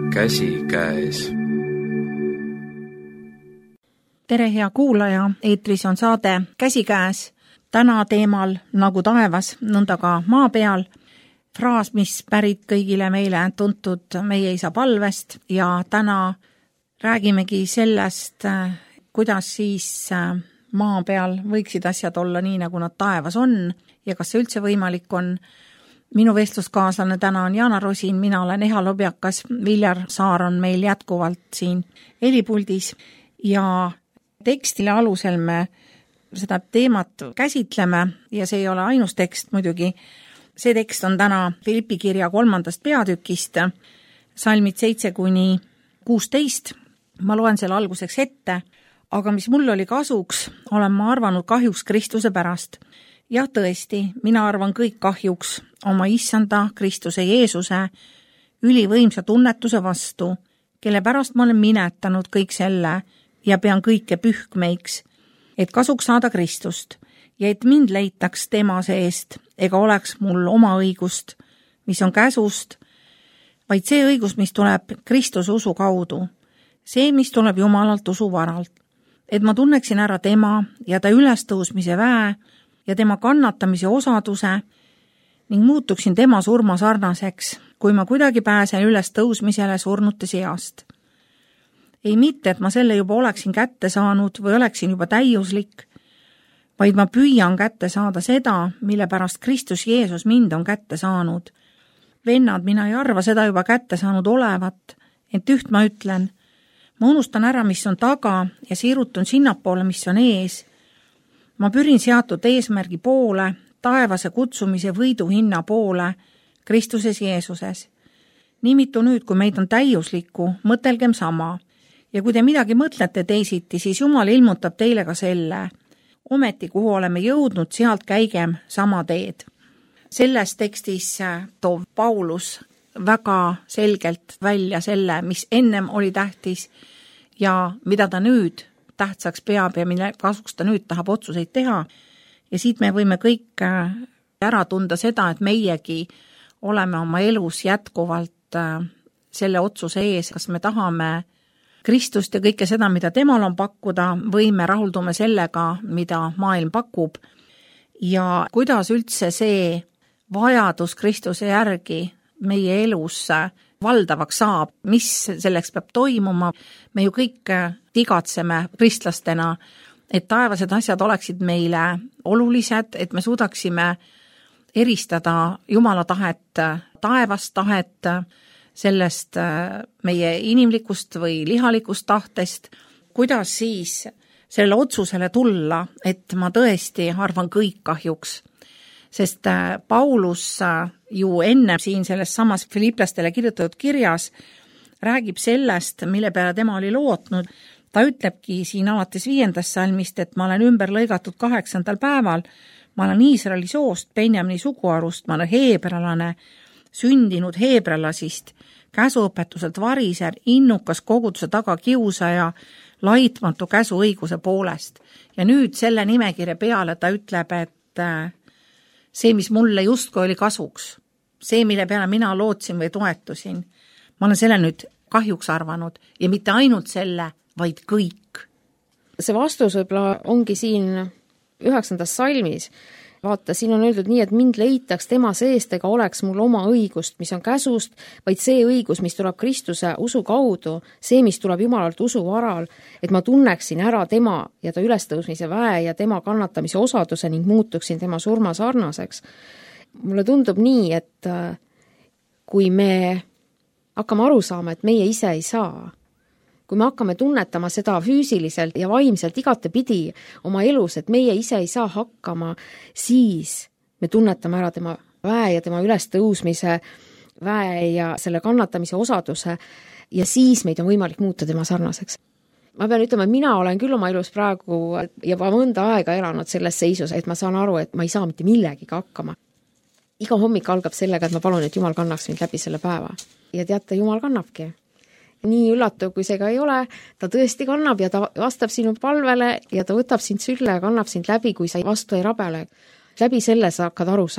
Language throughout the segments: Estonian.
käsikäes. Tere, hea kuulaja, eetris on saade Käsikäes. Täna teemal nagu taevas, nõnda ka maa peal. Fraas, mis pärit kõigile meile tuntud meie isa palvest ja täna räägimegi sellest, kuidas siis maa peal võiksid asjad olla nii, nagu nad taevas on ja kas see üldse võimalik on. Minu vestluskaaslane täna on Jana Rosin, mina olen Eha Lobjakas, Viljar Saar on meil jätkuvalt siin helipuldis ja tekstile alusel me seda teemat käsitleme ja see ei ole ainus tekst muidugi. See tekst on täna Filippi kirja 3. peatükist, salmid 7-16. Ma loen selle alguseks ette, aga mis mul oli kasuks, olen ma arvanud kahjuks Kristuse pärast. Jah, tõesti, mina arvan kõik kahjuks oma issanda Kristuse Jeesuse ülivõimsa tunnetuse vastu, kelle pärast ma olen minetanud kõik selle ja pean kõike pühkmeiks, et kasuks saada Kristust ja et mind leitaks tema seest ega oleks mul oma õigust, mis on käsust, vaid see õigus, mis tuleb Kristuse usu kaudu, see, mis tuleb Jumalalt usu varalt, et ma tunneksin ära tema ja ta ülestõusmise väe ja tema kannatamise osaduse ning muutuksin tema surma sarnaseks, kui ma kuidagi pääsen üles tõusmisele surnute seast. Ei mitte, et ma selle juba oleksin kätte saanud või oleksin juba täiuslik, vaid ma püüan kätte saada seda, mille pärast Kristus Jeesus mind on kätte saanud. Vennad, mina ei arva seda juba kätte saanud olevat, ent üht ma ütlen, ma unustan ära, mis on taga ja siirutun sinnapoole, mis on ees. Ma pyrin seatud eesmärgi poole, taevase kutsumise võiduhinna poole, Kristuses Jeesuses. Nimitu nüüd, kui meid on täiuslikku, mõtelgem sama. Ja kui te midagi mõtlete teisiti, siis Jumal ilmutab teile ka selle. Ometi, kuhu oleme jõudnud, sealt käigem sama teed. Selles tekstis toob Paulus väga selgelt välja selle, mis ennem oli tähtis ja mida ta nüüd tähtsaks peab ja mille kasuks ta nüüd tahab otsuseid teha. Ja siit me võime kõik ära tunda seda, et meiegi oleme oma elus jätkuvalt selle otsuse ees, kas me tahame Kristust ja kõike seda, mida temal on pakkuda, või me rahuldume sellega, mida maailm pakub. Ja kuidas üldse see vajadus Kristuse järgi meie elus valdavaks saab, mis selleks peab toimuma. Me ju kõik igatseme kristlastena, et taevased asjad oleksid meile olulised, et me suudaksime eristada Jumala tahet, taevast tahet, sellest meie inimlikust või lihalikust tahtest, kuidas siis selle otsusele tulla, et ma tõesti arvan kõik kahjuks. Sest Paulus ju enne siin selles samas Filiplastele kirjutatud kirjas räägib sellest, mille peale tema oli lootnud. Ta ütlebki siin alates 5. salmist, et ma olen ümber lõigatud 8. päeval, ma olen Iisraeli soost, Benjamini suguharust, ma olen heebralane, sündinud heebralasist, käsuõpetuselt variser, innukas koguduse taga kiusaja, laitmatu käsuõiguse poolest. Ja nüüd selle nimekirja peale ta ütleb, et see, mis mulle justkui oli kasuks, see, mille peale mina lootsin või toetusin, ma olen selle nüüd kahjuks arvanud ja mitte ainult selle, vaid kõik. See vastus võib-olla ongi siin 9. salmis. Vaata, siin on öeldud nii, et mind leitaks tema seest ega oleks mul oma õigust, mis on käsust, vaid see õigus, mis tuleb Kristuse usu kaudu, see, mis tuleb Jumalalt usu varal, et ma tunneksin ära tema ja ta ülestõusmise väe ja tema kannatamise osaduse ning muutuksin tema surma sarnaseks. Mulle tundub nii, et kui me hakkame aru saama, et meie ise ei saa, kui me hakkame tunnetama seda füüsiliselt ja vaimselt igatepidi oma elus, et meie ise ei saa hakkama, siis me tunnetame ära tema väe ja tema ülestõusmise väe ja selle kannatamise osaduse ja siis meid on võimalik muuta tema sarnaseks. Ma pean ütlema, et mina olen küll oma elus praegu juba mõnda aega elanud selles seisus, et ma saan aru, et ma ei saa mitte millegiga hakkama. Iga hommik algab sellega, et ma palun, et Jumal kannaks mind läbi selle päeva. Ja teate, Jumal kannabki. Nii üllatav, kui see ka ei ole, ta tõesti kannab ja ta vastab sinu palvele ja ta võtab sind sülle ja kannab sind läbi, kui sa vastu ei rabele. Läbi selle sa hakkad aru saama,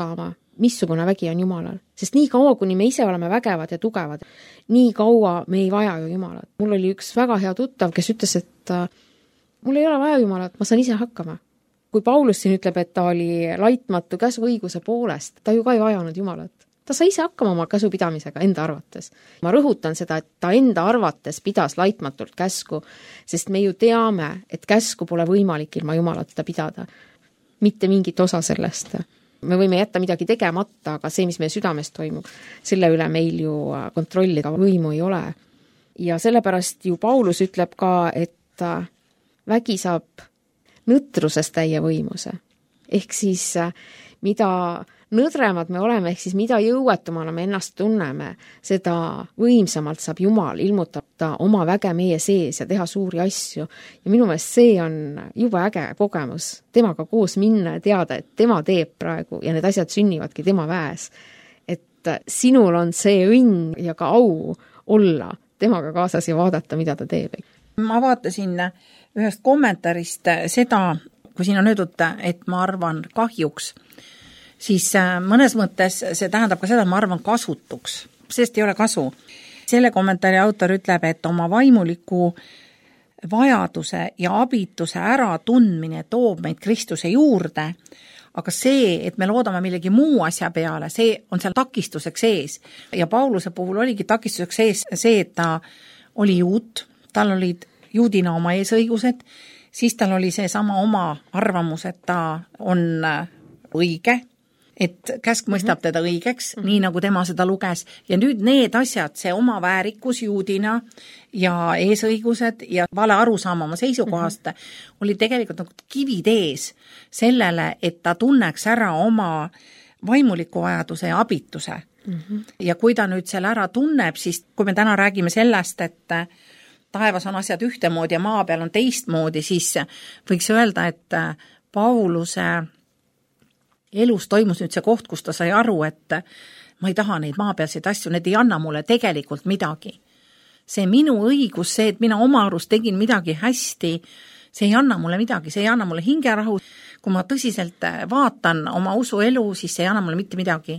missugune vägi on Jumalal. Sest nii kaua, kuni me ise oleme vägevad ja tugevad, nii kaua me ei vaja ju Jumalat. Mul oli üks väga hea tuttav, kes ütles, et mul ei ole vaja Jumalat, ma saan ise hakkama. Kui Paulus siin ütleb, et ta oli laitmatu käsuõiguse poolest, ta ju ka ei vajanud Jumalat. Ta sai ise hakkama oma käsupidamisega enda arvates. Ma rõhutan seda, et ta enda arvates pidas laitmatult käsku, sest me ju teame, et käsku pole võimalik ilma Jumalata pidada. Mitte mingit osa sellest. Me võime jätta midagi tegemata, aga see, mis meie südames toimub, selle üle meil ju kontrollida võimu ei ole. Ja sellepärast ju Paulus ütleb ka, et vägi saab nõtrusest täie võimuse. Ehk siis mida nõdremad me oleme, ehk siis mida jõuetumana me ennast tunneme, seda võimsamalt saab Jumal ilmutada oma väge meie sees ja teha suuri asju. Ja minu meelest see on juba äge kogemus temaga koos minna ja teada, et tema teeb praegu ja need asjad sünnivadki tema väes. Et sinul on see õnn ja ka au olla temaga kaasas ja vaadata, mida ta teeb. Ma vaatasin ühest kommentaarist seda, kui siin on öeldud, et ma arvan kahjuks, siis mõnes mõttes see tähendab ka seda, et ma arvan kasutuks, sest ei ole kasu. Selle kommentaari autor ütleb, et oma vaimuliku vajaduse ja abituse äratundmine toob meid Kristuse juurde, aga see, et me loodame millegi muu asja peale, see on seal takistuseks ees. Ja Pauluse puhul oligi takistuseks ees see, et ta oli juut, tal olid juudina oma eesõigused, siis tal oli see sama oma arvamus, et ta on õige, et käsk mõistab teda õigeks, nii nagu tema seda luges. Ja nüüd need asjad, see oma väärikus juudina ja eesõigused ja vale arusaama oma seisukohast oli tegelikult nagu kivid ees sellele, et ta tunneks ära oma vaimuliku vajaduse ja abituse. Ja kui ta nüüd selle ära tunneb, siis kui me täna räägime sellest, et taevas on asjad ühtemoodi ja maa peal on teistmoodi, siis võiks öelda, et Pauluse elus toimus nüüd see koht, kus ta sai aru, et ma ei taha neid maapealseid asju, need ei anna mulle tegelikult midagi. See minu õigus, see, et mina oma arust tegin midagi hästi, see ei anna mulle midagi, see ei anna mulle hingerahu. Kui ma tõsiselt vaatan oma usuelu, siis see ei anna mulle mitte midagi.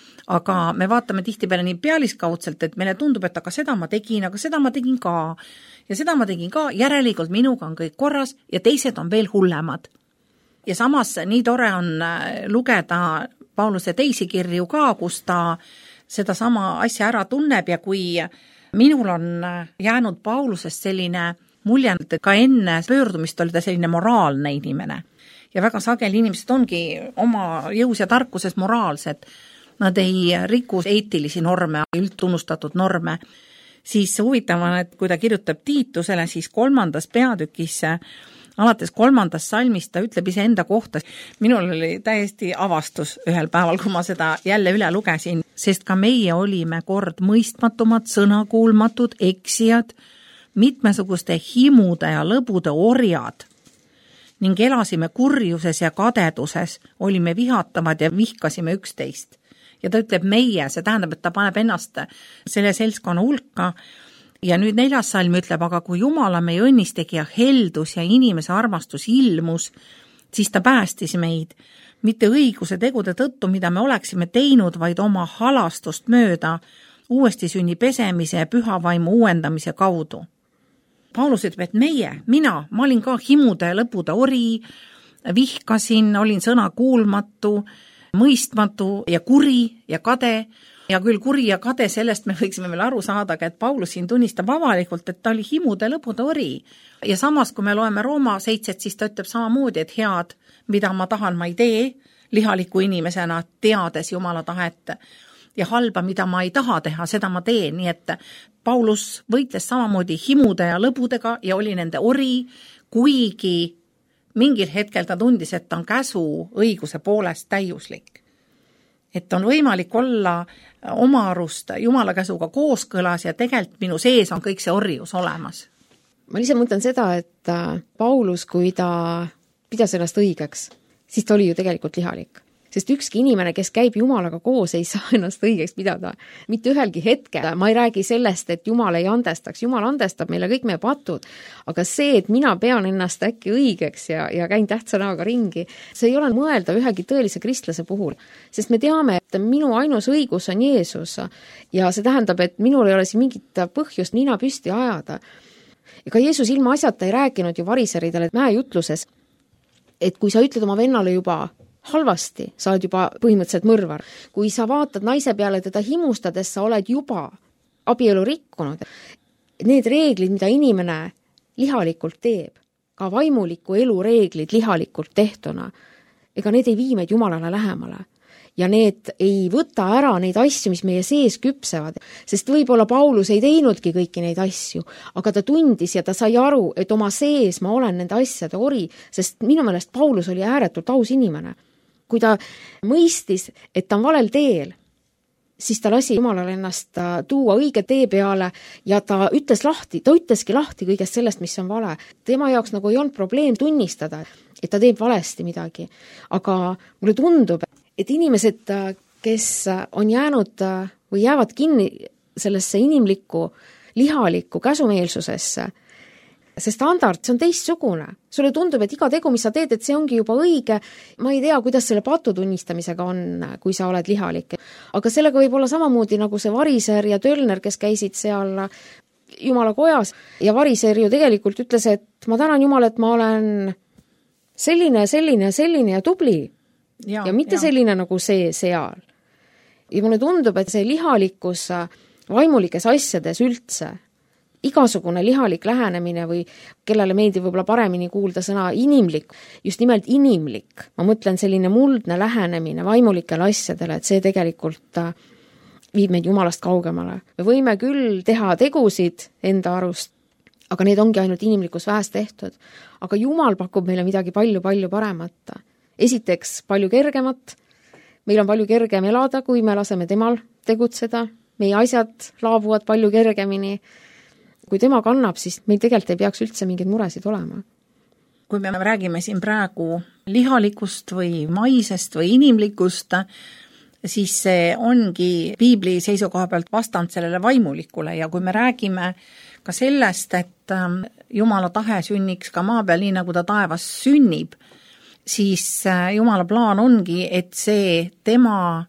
Aga me vaatame tihtipeale nii pealiskaudselt, et meile tundub, et aga seda ma tegin ka. Ja seda ma tegin ka, järelikult minuga on kõik korras ja teised on veel hullemad. Ja samas nii tore on lugeda Pauluse teisi kirju ka, kus ta seda sama asja ära tunneb ja kui minul on jäänud Paulusest selline mulje, et ka enne pöördumist oli ta selline moraalne inimene. Ja väga sageli inimesed ongi oma jõus ja tarkuses moraalsed. Nad ei riku eetilisi norme, üldtunnustatud norme. Siis huvitav on, et kui ta kirjutab Tiitusele, siis 3. peatükis alates 3. salmist ta ütleb ise enda kohta. Minul oli täiesti avastus ühel päeval, kui ma seda jälle üle lugesin, sest ka meie olime kord mõistmatumad, sõnakuulmatud, eksijad, mitmesuguste himude ja lõbude orjad ning elasime kurjuses ja kadeduses, olime vihatavad ja vihkasime üksteist. Ja ta ütleb meie, see tähendab, et ta paneb ennast selle seltskonna hulka. Ja nüüd 4. salm ütleb, aga kui Jumala meie õnnistegija heldus ja inimese armastus ilmus, siis ta päästis meid, mitte õiguse tegude tõttu, mida me oleksime teinud, vaid oma halastust mööda, uuesti sünni pesemise ja pühavaimu uuendamise kaudu. Paulus ütleb, et mina, ma olin ka himude ja lõbude ori, vihkasin, olin sõna kuulmatu, mõistmatu ja kuri ja kade. Ja küll kuri ja kade, sellest me võiksime veel aru saada, et Paulus siin tunnistab avalikult, et ta oli himude lõbude ori. Ja samas, kui me loeme Rooma 7, siis ta ütleb samamoodi, et head, mida ma tahan, ma ei tee, lihaliku inimesena teades Jumala tahet. Ja halba, mida ma ei taha teha, seda ma teen. Nii et Paulus võitles samamoodi himude ja lõbudega ja oli nende ori, kuigi mingil hetkel ta tundis, et ta on käsu õiguse poolest täiuslik. Et on võimalik olla oma arust Jumala käsuga kooskõlas ja tegelikult minu sees on kõik see orjus olemas. Ma lihtsalt mõtlen seda, et Paulus, kui ta pidas ennast õigeks, siis ta oli ju tegelikult lihalik. Sest ükski inimene, kes käib Jumalaga koos, ei saa ennast õigeks pidada. Mitte ühelgi hetkel. Ma ei räägi sellest, et Jumal ei andestaks. Jumal andestab meile kõik meie patud. Aga see, et mina pean ennast äkki õigeks ja käin tähtsa näoga ringi, see ei ole mõelda ühegi tõelise kristlase puhul. Sest me teame, et minu ainus õigus on Jeesus. Ja see tähendab, et minul ei ole siin mingit põhjust nina püsti ajada. Ega Jeesus ilma asjata ei rääkinud ju variseridele mäejutluses, et kui sa ütled oma vennale juba halvasti, sa oled juba põhimõtteliselt mõrvar. Kui sa vaatad naise peale teda himustades, sa oled juba abielu rikkunud. Need reeglid, mida inimene lihalikult teeb, ka vaimuliku elu reeglid lihalikult tehtuna, ega need ei vii meid Jumalale lähemale. Ja need ei võta ära neid asju, mis meie sees küpsevad, sest võib-olla Paulus ei teinudki kõiki neid asju, aga ta tundis ja ta sai aru, et oma sees ma olen nende asjade ori, sest minu meelest Paulus oli ääretult aus inimene. Kui ta mõistis, et ta on valel teel, siis ta lasi Jumalale ennast tuua õige tee peale ja ta ütleski lahti kõigest sellest, mis on vale. Tema jaoks nagu ei olnud probleem tunnistada, et ta teeb valesti midagi. Aga mulle tundub, et inimesed, kes on jäänud või jäävad kinni sellesse inimlikku, lihalikku käsumeelsusesse, see standard, see on teistsugune. Sulle tundub, et iga tegu, mis sa teed, et see ongi juba õige. Ma ei tea, kuidas selle patu tunnistamisega on, kui sa oled lihalik. Aga sellega võib olla samamoodi nagu see variser ja tölner, kes käisid seal Jumala kojas. Ja variser ju tegelikult ütles, et ma tänan Jumal, et ma olen selline ja tubli. Ja mitte selline nagu see seal. Ja mulle tundub, et see lihalikkus vaimulikes asjades üldse, igasugune lihalik lähenemine või kellele meeldib võib-olla paremini kuulda sõna inimlik, just nimelt inimlik. Ma mõtlen selline muldne lähenemine vaimulikele asjadele, et see tegelikult viib meid Jumalast kaugemale. Me võime küll teha tegusid enda arust, aga need ongi ainult inimlikus väes tehtud. Aga Jumal pakub meile midagi palju paremat. Esiteks palju kergemat, meil on palju kergem elada, kui me laseme temal tegutseda, meie asjad laabuvad palju kergemini. Kui tema kannab, siis meil tegelikult ei peaks üldse mingeid muresid olema. Kui me räägime siin praegu lihalikust või maisest või inimlikust, siis see ongi Piibli seisukoha pealt vastand sellele vaimulikule ja kui me räägime ka sellest, et Jumala tahe sünniks ka maa peal nii, nagu ta taevas sünnib, siis Jumala plaan ongi, et see tema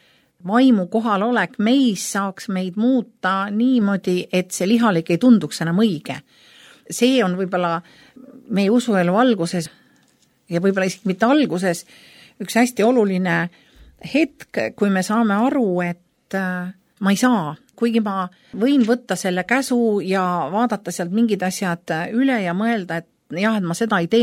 vaimu kohalolek meis saaks meid muuta niimoodi, et see lihalik ei tunduks enam õige. See on võib-olla meie usuelu alguses ja võib-olla isegi mitte alguses üks hästi oluline hetk, kui me saame aru, et ma ei saa, kuigi ma võin võtta selle käsu ja vaadata sealt mingid asjad üle ja mõelda, et jah, et ma seda ei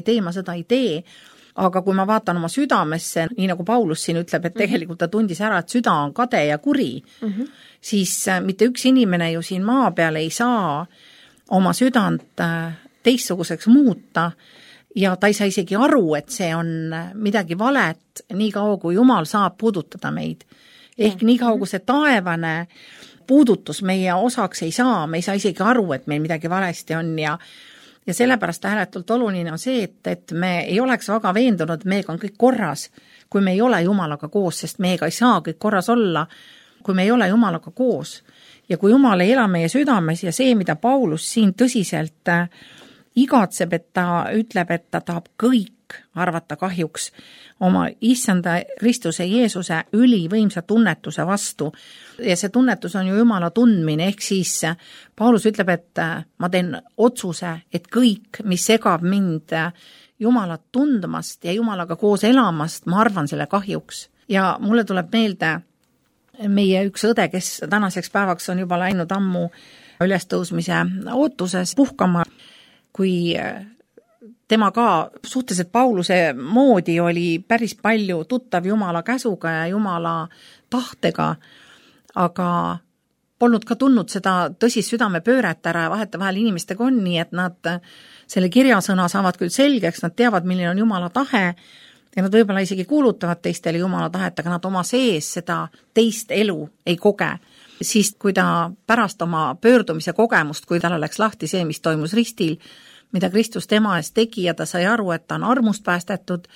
tee, aga kui ma vaatan oma südamesse, nii nagu Paulus siin ütleb, et tegelikult ta tundis ära, et süda on kade ja kuri, siis mitte üks inimene ju siin maa peal ei saa oma südant teistsuguseks muuta ja ta ei saa isegi aru, et see on midagi valet, nii kaua kui Jumal saab puudutada meid. Ehk nii kaua kui see taevane puudutus meie osaks ei saa, me ei saa isegi aru, et meil midagi valesti on ja sellepärast ääretult oluline on see, et me ei oleks väga veendunud, meiega on kõik korras, kui me ei ole Jumalaga koos, sest meiega ei saa kõik korras olla, kui me ei ole Jumalaga koos. Ja kui Jumal ei ela meie südames ja see, mida Paulus siin tõsiselt igatseb, et ta ütleb, et ta tahab kõik arvata kahjuks oma issanda Kristuse Jeesuse ülivõimsa tunnetuse vastu. Ja see tunnetus on ju Jumala tundmine, ehk siis Paulus ütleb, et ma teen otsuse, et kõik, mis segab mind Jumalat tundmast ja Jumalaga koos elamast, ma arvan selle kahjuks. Ja mulle tuleb meelde meie üks õde, kes tänaseks päevaks on juba läinud ammu ülestõusmise ootuses puhkama, kui tema ka suhteliselt Pauluse moodi oli päris palju tuttav Jumala käsuga ja Jumala tahtega, aga polnud ka tundnud seda tõsist südamepööret ära ja vahetevahel inimestega on nii, et nad selle kirjasõna saavad küll selgeks, nad teavad, milline on Jumala tahe ja nad võib-olla isegi kuulutavad teistele Jumala tahet, aga nad oma sees seda teist elu ei koge. Siis kui ta pärast oma pöördumise kogemust, kui tal oleks lahti see, mis toimus ristil, mida Kristus tema eest tegi ja ta sai aru, et ta on armust päästetud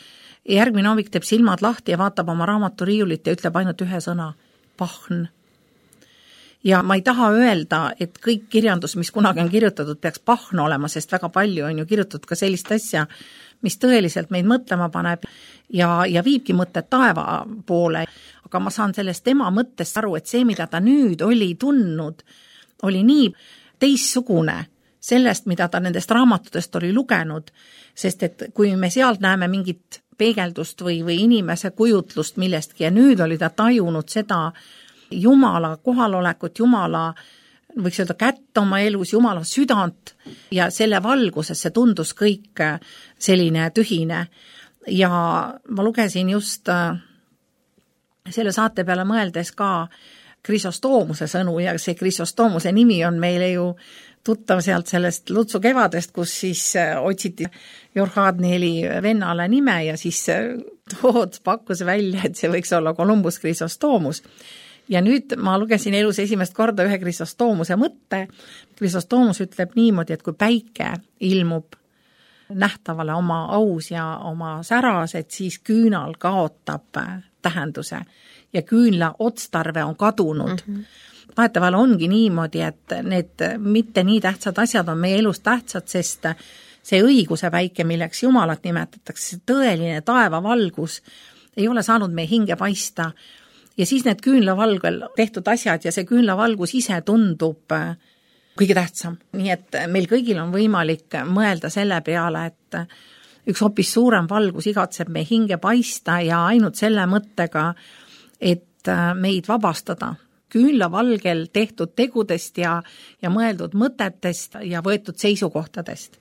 järgmine hommik teeb silmad lahti ja vaatab oma raamaturiiulit ja ütleb ainult ühe sõna, pahn. Ja ma ei taha öelda, et kõik kirjandus, mis kunagi on kirjutatud, peaks pahn olema, sest väga palju on ju kirjutatud ka sellist asja, mis tõeliselt meid mõtlema paneb ja viibki mõtted taeva poole. Aga ma saan sellest tema mõttest aru, et see, mida ta nüüd oli tundnud, oli nii teissugune sellest, mida ta nendest raamatutest oli lugenud, sest et kui me sealt näeme mingit peegeldust või inimese kujutlust millestki ja nüüd oli ta tajunud seda Jumala kohalolekut, Jumala, võiks öelda kätt oma elus, Jumala südant ja selle valguses see tundus kõik selline tühine. Ja ma lugesin just selle saate peale mõeldes ka Krisostoomuse sõnu ja see Krisostoomuse nimi on meile ju tuttav sealt sellest Lutsu kevadest, kus siis otsiti Jorhadnieli vennale nime ja siis Tood pakkus välja, et see võiks olla Columbus Chrysostoomus. Ja nüüd ma lugesin elus esimest korda ühe Chrysostoomuse mõtte. Chrysostoomus ütleb niimoodi, et kui päike ilmub nähtavale oma aus ja oma säras, et siis küünal kaotab tähenduse ja küünla otstarve on kadunud. Vahetevahel ongi niimoodi, et need mitte nii tähtsad asjad on meie elus tähtsad, sest see õiguse päike, milleks Jumalat nimetatakse, tõeline taevavalgus ei ole saanud meie hinge paista ja siis need küünlavalgel tehtud asjad ja see küünlavalgus ise tundub kõige tähtsam. Nii et meil kõigil on võimalik mõelda selle peale, et üks hoopis suurem valgus igatseb meie hinge paista ja ainult selle mõttega, et meid vabastada küünlavalgel tehtud tegudest ja mõeldud mõtetest ja võetud seisukohtadest.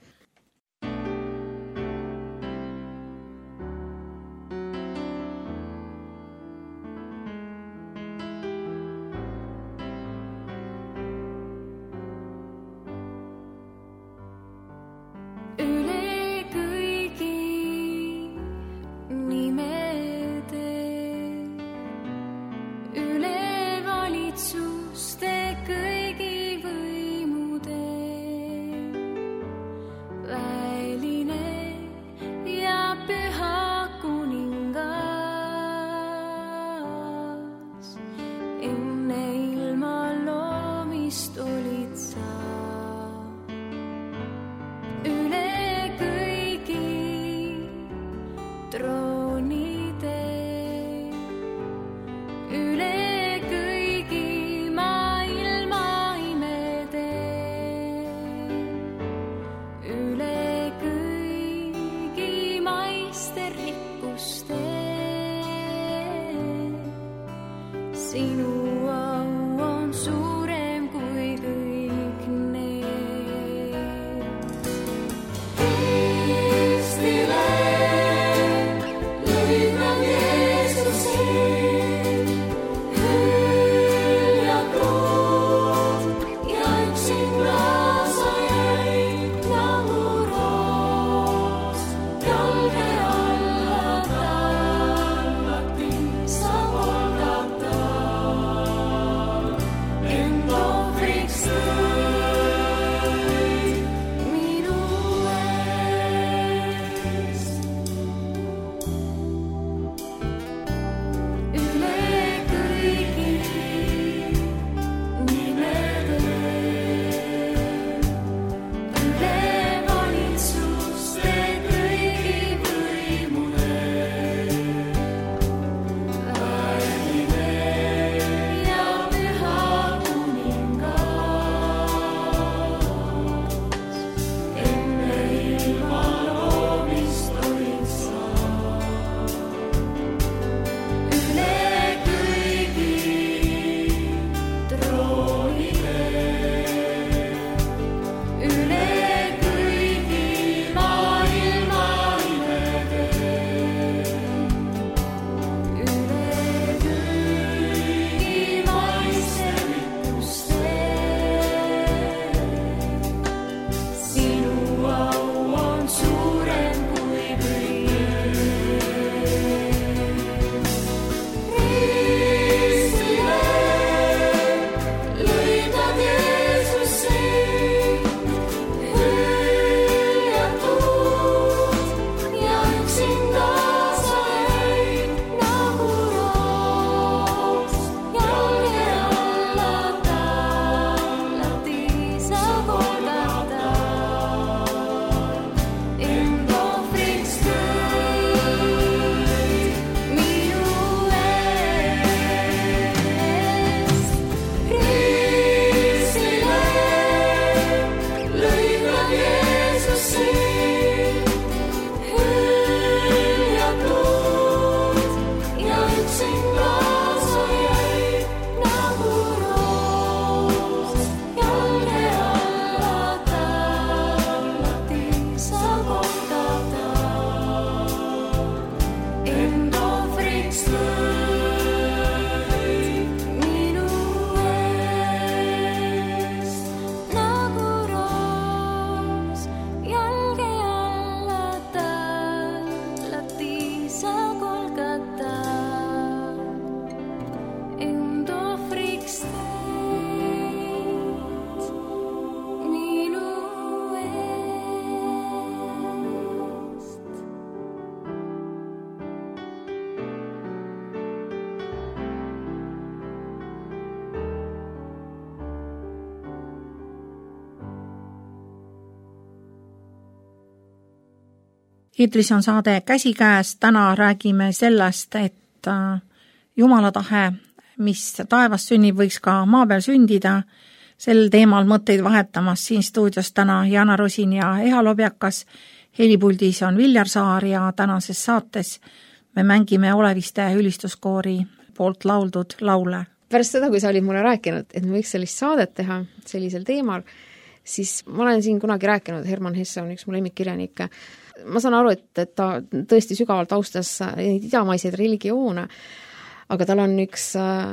Eetris on saade Käsikäes, täna räägime sellest, et Jumala tahe, mis taevas sünnib, võiks ka maa peal sündida. Sel teemal mõtteid vahetamas siin stuudios täna Jana Rosin ja Eha Lobjakas. Helipuldis on Viljar Saar ja tänases saates me mängime Oleviste ülistuskoori poolt lauldud laule. Pärast seda, kui sa olid mulle rääkinud, et me võiks sellist saadet teha sellisel teemal, siis ma olen siin kunagi rääkinud, Herman Hesse on üks mu lemmikkirjanikke. Ma saan aru, et ta tõesti sügavalt austas idamaiseid religioone, aga tal on üks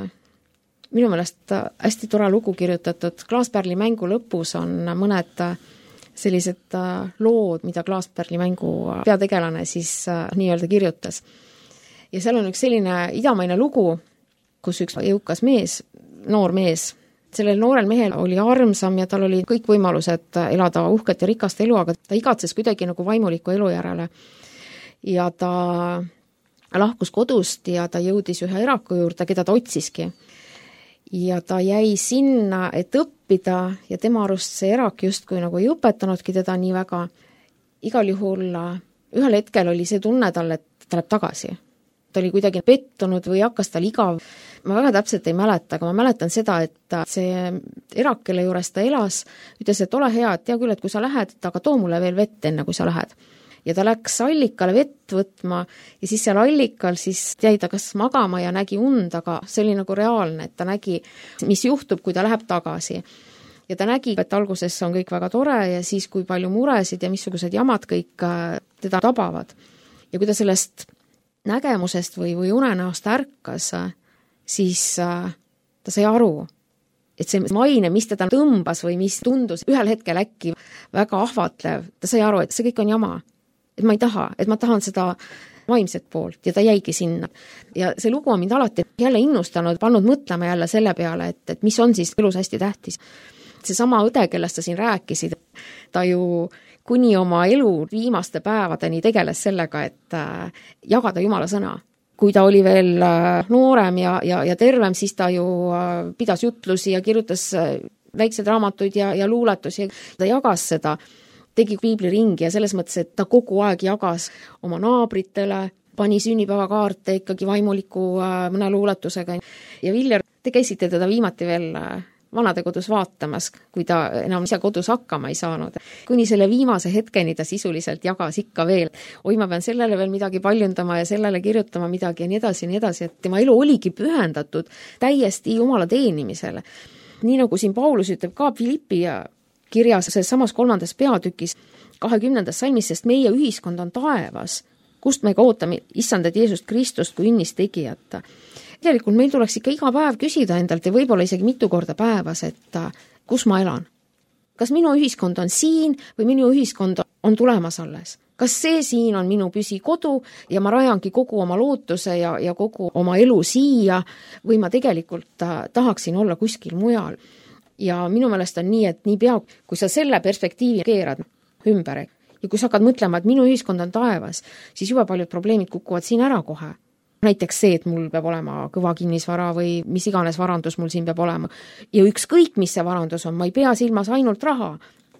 minu meelest hästi tore lugu kirjutatud. Klaaspärli mängu lõpus on mõned sellised lood, mida Klaaspärli mängu peategelane siis nii-öelda kirjutas. Ja seal on üks selline idamaine lugu, kus üks jõukas mees, noor mees, sellel noorel mehel oli armsam ja tal oli kõik võimalused elada uhket ja rikast elu, aga ta igatses kuidagi nagu vaimuliku elu järele. Ja ta lahkus kodust ja ta jõudis ühe eraku juurde, keda ta otsiski. Ja ta jäi sinna, et õppida ja tema arust see erak justkui nagu ei õpetanudki teda nii väga. Igal juhul ühel hetkel oli see tunne tal, et ta läheb tagasi. Ta oli kuidagi pettunud või hakkas tal igav. Ma väga täpselt ei mäleta, aga ma mäletan seda, et see erak, kelle juures ta elas, ütles, et ole hea, et tea küll, et kui sa lähed, aga too mulle veel vett enne, kui sa lähed. Ja ta läks allikale vett võtma ja siis seal allikal siis jäi ta kas magama ja nägi und, aga see oli nagu reaalne, et ta nägi, mis juhtub, kui ta läheb tagasi. Ja ta nägi, et alguses on kõik väga tore ja siis kui palju muresid ja missugused jamad kõik teda tabavad. Ja kui ta sellest nägemusest või unenäost ärkas, siis ta sai aru, et see maine, mis teda tõmbas või mis tundus ühel hetkel äkki väga ahvatlev, ta sai aru, et see kõik on jama. Et ma ei taha, et ma tahan seda vaimset poolt ja ta jäigi sinna. Ja see lugu on mind alati jälle innustanud, pannud mõtlema jälle selle peale, et mis on siis elus hästi tähtis. See sama õde, kellest sa siin rääkisid, ta ju kuni oma elu viimaste päevadeni tegeles sellega, et jagada Jumala sõna. Kui ta oli veel noorem ja tervem, siis ta ju pidas jutlusi ja kirjutas väikseid raamatuid ja luuletusi. Ta jagas seda, tegi piibliringi ja selles mõttes, et ta kogu aeg jagas oma naabritele, pani sünnipäevakaarte ikkagi vaimuliku mõne luuletusega. Ja Viljar, te käisite teda viimati veel vanadekodus vaatamas, kui ta enam ise kodus hakkama ei saanud. Kuni selle viimase hetkeni ta sisuliselt jagas ikka veel. Oi, ma pean sellele veel midagi paljundama ja sellele kirjutama midagi ja nii edasi, et tema elu oligi pühendatud täiesti Jumala teenimisele. Nii nagu siin Paulus ütleb ka Filippi kirjas samas 3. peatükis 20. salmis, sest meie ühiskond on taevas, kust me ka ootame issandat Jeesust Kristust kui ünnist tegijat. Tegelikult meil tuleks ikka iga päev küsida endalt ja võib-olla isegi mitu korda päevas, et kus ma elan. Kas minu ühiskond on siin või minu ühiskond on tulemas alles? Kas see siin on minu püsikodu ja ma rajangi kogu oma lootuse ja kogu oma elu siia või ma tegelikult tahaksin olla kuskil mujal? Ja minu meelest on nii, et nii pea, kui sa selle perspektiivi keerad ümber ja kui sa hakkad mõtlema, et minu ühiskond on taevas, siis juba paljud probleemid kukuvad siin ära kohe. Näiteks see, et mul peab olema kõva kinnisvara või mis iganes varandus mul siin peab olema. Ja ükskõik, mis see varandus on, ma ei pea silmas ainult raha.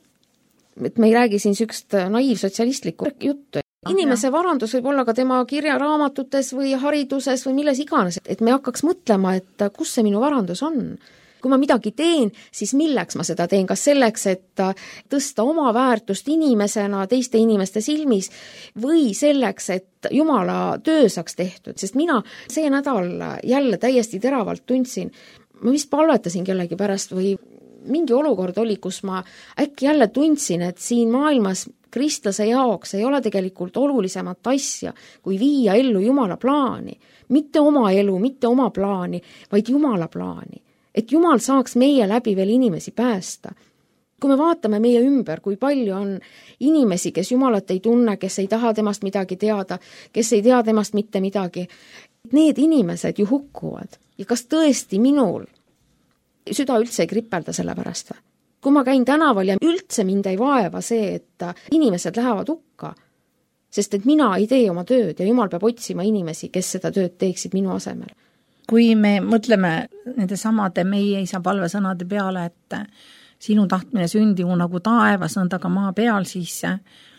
Et me ei räägi siin sükst naiivsotsialistlikku juttu. Inimese varandus võib olla ka tema kirjaraamatutes või hariduses või milles iganes, et me hakkaks mõtlema, et kus see minu varandus on. Kui ma midagi teen, siis milleks ma seda teen? Kas selleks, et tõsta oma väärtust inimesena teiste inimeste silmis või selleks, et Jumala töö saaks tehtud? Sest mina see nädal jälle täiesti teravalt tundsin, ma vist palvetasin kellegi pärast või mingi olukord oli, kus ma äkki jälle tundsin, et siin maailmas kristlase jaoks ei ole tegelikult olulisemat asja, kui viia ellu Jumala plaani. Mitte oma elu, mitte oma plaani, vaid Jumala plaani. Et Jumal saaks meie läbi veel inimesi päästa. Kui me vaatame meie ümber, kui palju on inimesi, kes Jumalat ei tunne, kes ei taha temast midagi teada, kes ei tea temast mitte midagi, need inimesed ju hukkuvad. Ja kas tõesti minul süda üldse ei kripelda selle pärast? Kui ma käin tänaval ja üldse mind ei vaeva see, et inimesed lähevad hukka, sest et mina ei tee oma tööd ja Jumal peab otsima inimesi, kes seda tööd teeksid minu asemel. Kui me mõtleme nende samade meie isa palvesõnade peale, et sinu tahtmine sündigu nagu taevas, nõnda ka maa peal, siis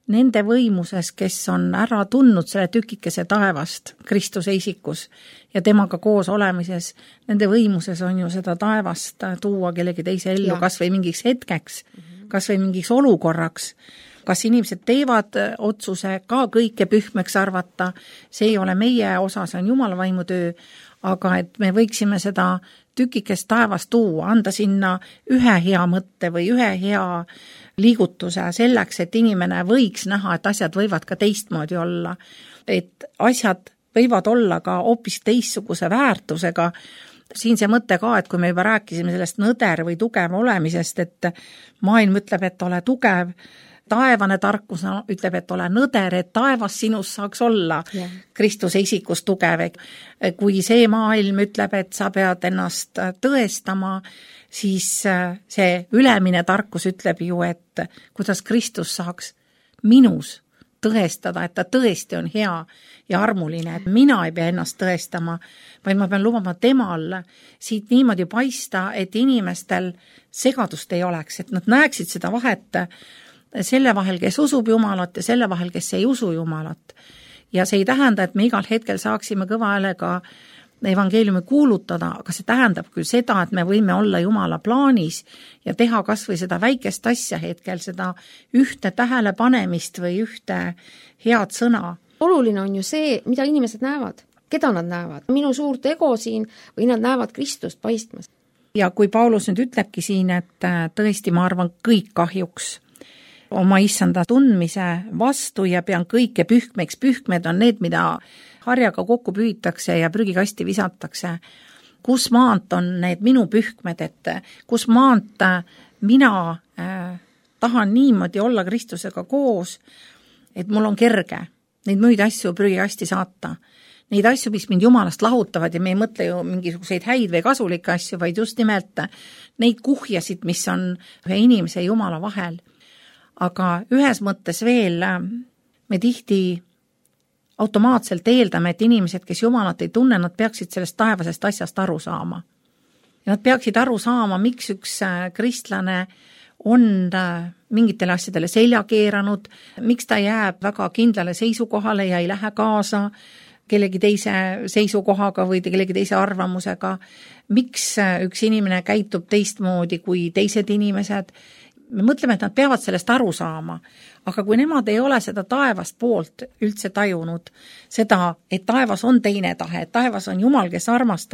nende võimuses, kes on ära tundnud selle tükikese taevast Kristuse isikus ja temaga koos olemises, nende võimuses on ju seda taevast tuua kellegi teise ellu, kas või mingiks hetkeks, kas või mingiks olukorraks. Kas inimesed teevad otsuse ka kõike pühmeks arvata, see ei ole meie osa, see on Jumala vaimutöö, aga et me võiksime seda tükikest taevast tuua, anda sinna ühe hea mõtte või ühe hea liigutuse selleks, et inimene võiks näha, et asjad võivad ka teistmoodi olla, et asjad võivad olla ka hoopis teistsuguse väärtusega. Siin see mõte ka, et kui me juba rääkisime sellest nõder või tugev olemisest, et maailm ütleb, et ole tugev, taevane tarkus ütleb, et ole nõder, et taevas sinus saaks olla Kristuse isikus tugev. Kui see maailm ütleb, et sa pead ennast tõestama, siis see ülemine tarkus ütleb ju, et kuidas Kristus saaks minus tõestada, et ta tõesti on hea ja armuline, et mina ei pea ennast tõestama, vaid ma pean lubama temal siit niimoodi paista, et inimestel segadust ei oleks, et nad näeksid seda vahet selle vahel, kes usub Jumalat ja selle vahel, kes ei usu Jumalat. Ja see ei tähenda, et me igal hetkel saaksime kõva häälega evangeeliumi kuulutada, aga see tähendab küll seda, et me võime olla Jumala plaanis ja teha kas või seda väikest asja hetkel, seda ühte tähelepanemist või ühte head sõna. Oluline on ju see, mida inimesed näevad, keda nad näevad, minu suurt ego siin või nad näevad Kristust paistmas. Ja kui Paulus nüüd ütlebki siin, et tõesti ma arvan kõik kahjuks oma issanda tundmise vastu ja pean kõike pühkmeks, pühkmed on need, mida harjaga kokku püütakse ja prügikasti visatakse. Kus maant on need minu pühkmed, et kus maant mina tahan niimoodi olla Kristusega koos, et mul on kerge neid muid asju prügikasti saata. Neid asju, mis mind Jumalast lahutavad ja me ei mõtle ju mingisuguseid häid või kasulikke asju, vaid just nimelt neid kuhjasid, mis on ühe inimese ja Jumala vahel. Aga ühes mõttes veel me tihti automaatselt eeldame, et inimesed, kes Jumalat ei tunne, nad peaksid sellest taevasest asjast aru saama. Ja nad peaksid aru saama, miks üks kristlane on mingitele asjadele selja keeranud, miks ta jääb väga kindlale seisukohale ja ei lähe kaasa kellegi teise seisukohaga või kellegi teise arvamusega, miks üks inimene käitub teistmoodi kui teised inimesed. Me mõtleme, et nad peavad sellest aru saama, aga kui nemad ei ole seda taevast poolt üldse tajunud, seda, et taevas on teine tahe, et taevas on Jumal, kes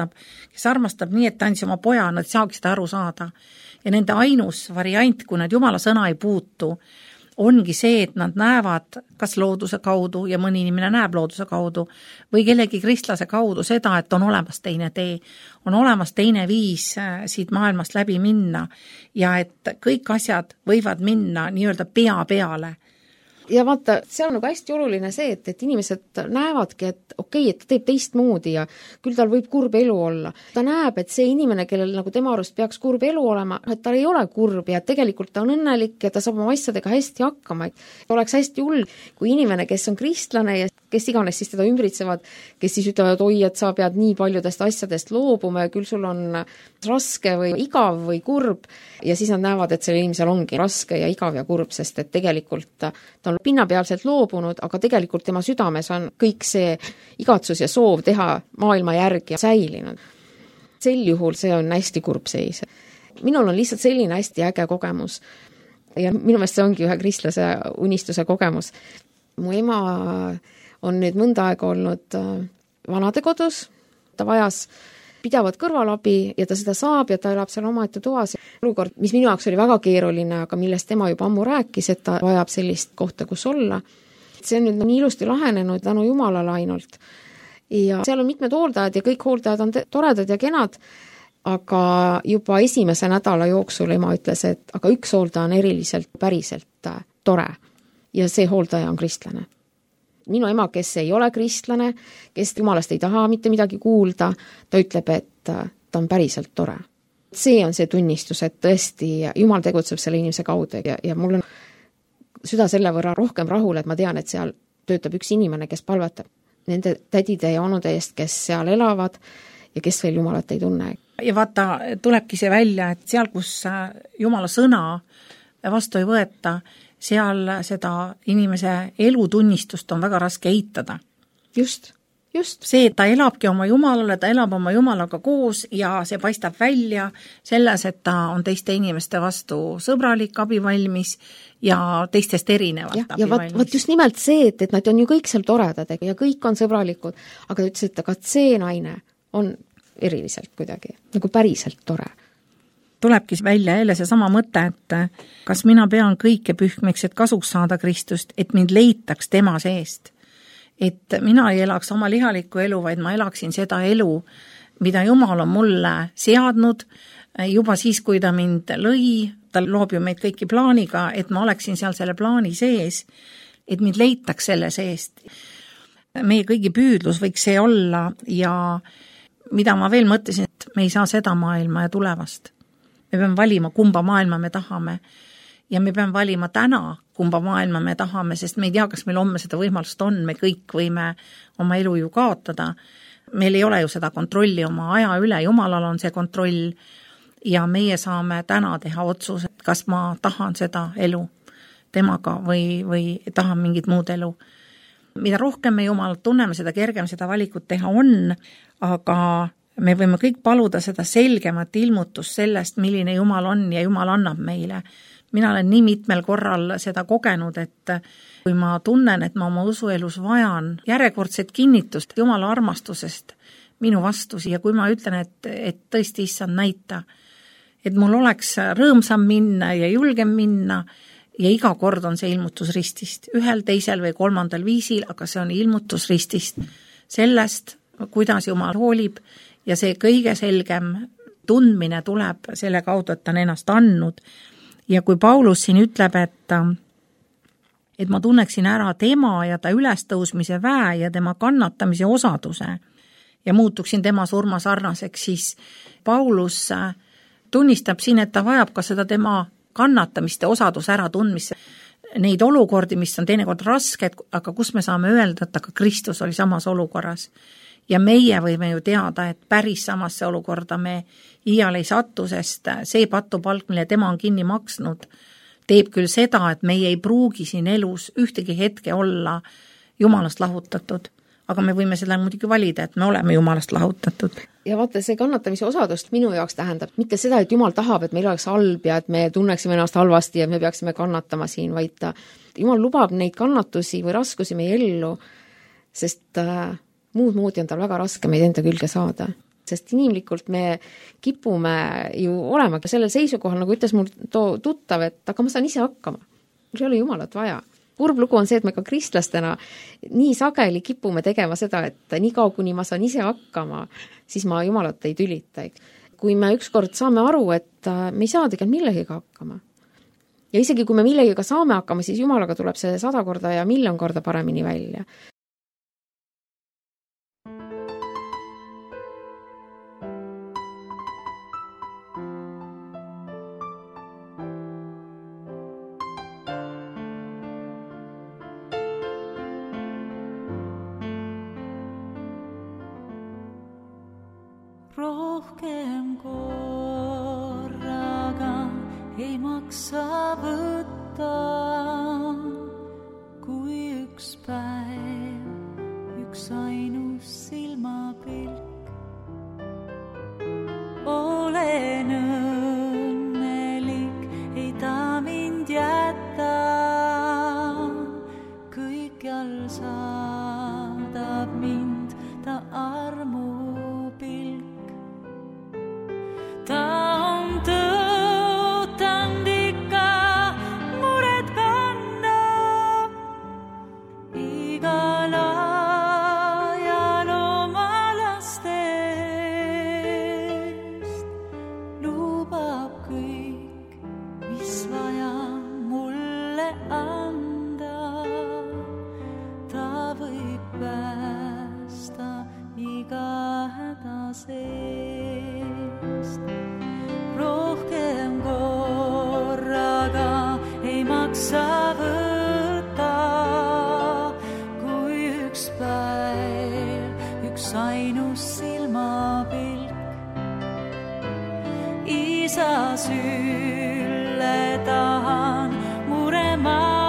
armastab nii, et ta andis oma poja, nad saaks seda aru saada. Ja nende ainus variant, kui nad Jumala sõna ei puutu, ongi see, et nad näevad kas looduse kaudu ja mõni inimene näeb looduse kaudu või kellegi kristlase kaudu seda, et on olemas teine tee, on olemas teine viis siit maailmast läbi minna ja et kõik asjad võivad minna nii-öelda pea peale. Ja vaata, see on nagu hästi oluline see, et inimesed näevadki, et okei, et ta teeb teistmoodi ja küll tal võib kurb elu olla. Ta näeb, et see inimene, kellel nagu tema arust peaks kurb elu olema, et tal ei ole kurb ja tegelikult ta on õnnelik ja ta saab oma asjadega hästi hakkama. Oleks hästi hull, kui inimene, kes on kristlane ja kes iganes siis teda ümbritsevad, kes siis ütlevad, oi, et sa pead nii paljudest asjadest loobuma ja küll sul on raske või igav või kurb ja siis nad näevad, et sellel inimesel ongi raske ja igav ja kurb, sest et tegelikult ta on pinnapealselt loobunud, aga tegelikult tema südames on kõik see igatsus ja soov teha maailma järgi säilinud. Sel juhul see on hästi kurb seis. Minul on lihtsalt selline hästi äge kogemus ja minu meelest see ongi ühe kristlase unistuse kogemus. Mu ema on nüüd mõnda aega olnud vanadekodus, ta vajas pidavat kõrvalabi ja ta seda saab ja ta elab seal omaette toas. Olukord, mis minu jaoks oli väga keeruline, aga millest tema juba ammu rääkis, et ta vajab sellist kohta, kus olla. See on nüüd nii ilusti lahenenud tänu Jumalale ainult. Ja seal on mitmed hooldajad ja kõik hooldajad on toredad ja kenad, aga juba esimese nädala jooksul ema ütles, et aga üks hooldaja on eriliselt päriselt tore ja see hooldaja on kristlane. Minu ema, kes ei ole kristlane, kes Jumalast ei taha mitte midagi kuulda, ta ütleb, et ta on päriselt tore. See on see tunnistus, et tõesti Jumal tegutseb selle inimese kaudu ja mul on süda selle võrra rohkem rahul, et ma tean, et seal töötab üks inimene, kes palvetab nende tädide ja onude eest, kes seal elavad ja kes veel Jumalat ei tunne. Ja vaata, tulebki see välja, et seal, kus Jumala sõna vastu ei võeta, seal seda inimese elutunnistust on väga raske eitada. Just. See, et ta elabki oma Jumalale, ta elab oma Jumalaga koos ja see paistab välja selles, et ta on teiste inimeste vastu sõbralik, abivalmis ja teistest erinevalt abivalmis. Ja võt just nimelt see, et nad on ju kõik seal toredad ja kõik on sõbralikud, aga ta ütles, et aga see naine on eriliselt kuidagi, nagu päriselt tore. Tulebki välja jälle seesama mõte, et kas mina pean kõike pühkmiks, et kasuks saada Kristust, et mind leitaks tema seest. Et mina ei elaks oma lihalikku elu, vaid ma elaksin seda elu, mida Jumal on mulle seadnud juba siis, kui ta mind lõi, ta loob ju meid kõiki plaaniga, et ma oleksin seal selle plaani sees, et mind leitaks selle seest. Meie kõigi püüdlus võiks see olla ja mida ma veel mõtlesin, et me ei saa seda maailma ja tulevast. Me peame valima, kumba maailma me tahame ja me peame valima täna, kumba maailma me tahame, sest me ei tea, kas meil homme seda võimalust on, me kõik võime oma elu ju kaotada. Meil ei ole ju seda kontrolli oma aja üle, Jumalal on see kontroll ja meie saame täna teha otsuse, kas ma tahan seda elu temaga või tahan mingit muud elu. Mida rohkem me Jumalat tunneme, seda kergem seda valikut teha on, aga me võime kõik paluda seda selgemat ilmutust sellest, milline Jumal on ja Jumal annab meile. Mina olen nii mitmel korral seda kogenud, et kui ma tunnen, et ma oma usuelus vajan järjekordset kinnitust Jumala armastusest minu vastus ja kui ma ütlen, et tõesti issand näita, et mul oleks rõõmsam minna ja julgem minna ja iga kord on see ilmutus ristist, ühel, teisel või kolmandal viisil, aga see on ilmutus ristist sellest, kuidas Jumal hoolib ja see kõige selgem tundmine tuleb selle kaudu, et ta on ennast andnud. Ja kui Paulus siin ütleb, et ma tunneksin ära tema ja ta ülestõusmise väe ja tema kannatamise osaduse ja muutuksin tema surma sarnaseks, siis Paulus tunnistab siin, et ta vajab ka seda tema kannatamiste osaduse ära tundmisse. Neid olukordi, mis on teinekord rasked, aga kus me saame öelda, et aga Kristus oli samas olukorras. Ja meie võime ju teada, et päris samasse olukorda me iial ei sattu, sest see patupalk, mille tema on kinni maksnud, teeb küll seda, et meie ei pruugi siin elus ühtegi hetke olla Jumalast lahutatud. Aga me võime seda muidugi valida, et me oleme Jumalast lahutatud. Ja vaata, see kannatamise osadust minu jaoks tähendab mitte seda, et Jumal tahab, et meil oleks halb ja et me tunneksime ennast halvasti ja me peaksime kannatama siin, vaid Jumal lubab neid kannatusi või raskusi meie ellu, sest muud moodi on tal väga raske meid enda külge saada. Sest inimlikult me kipume ju olema sellel seisukohal, nagu ütles mul tuttav, et aga ma saan ise hakkama. Mul ei ole Jumalat vaja. Kurb lugu on see, et me ka kristlastena nii sageli kipume tegema seda, et nii kaua, kuni ma saan ise hakkama, siis ma Jumalat ei tülita. Kui me ükskord saame aru, et me ei saa tegelikult millegiga hakkama. Ja isegi kui me millegiga saame hakkama, siis Jumalaga tuleb see 100 korda ja 1,000,000 korda paremini välja. Rohkem korraga ei maksa võtta, kui üks päev, üks ainus silmapilk. Olen õnnelik, ei ta mind jätta, kõikjal saadab mind ta armupilk. Ta on tõotanud ikka mured kanda, igal ajal oma lastest. Lubab kõik, mis vaja mulle anda, ta võib päästa iga häda seest. Rohkem korraga ei maksa võtta, kui üks päev, üks ainus silmapilk. Isa sülle tahan murema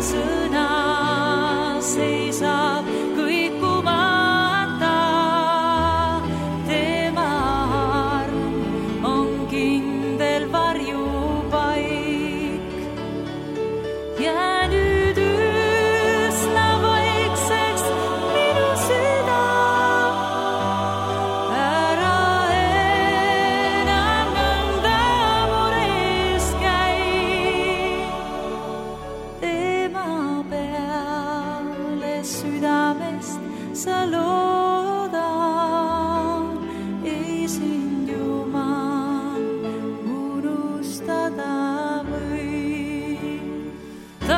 sõna seisab kõikumata. Tema arm on kindel varjupaik. Ja nüüd üsna vaikseks minu süda. Ära enam nõnda mures käi. Tema peale südamest sa loodan, ei sind Jumal unustada või. Ta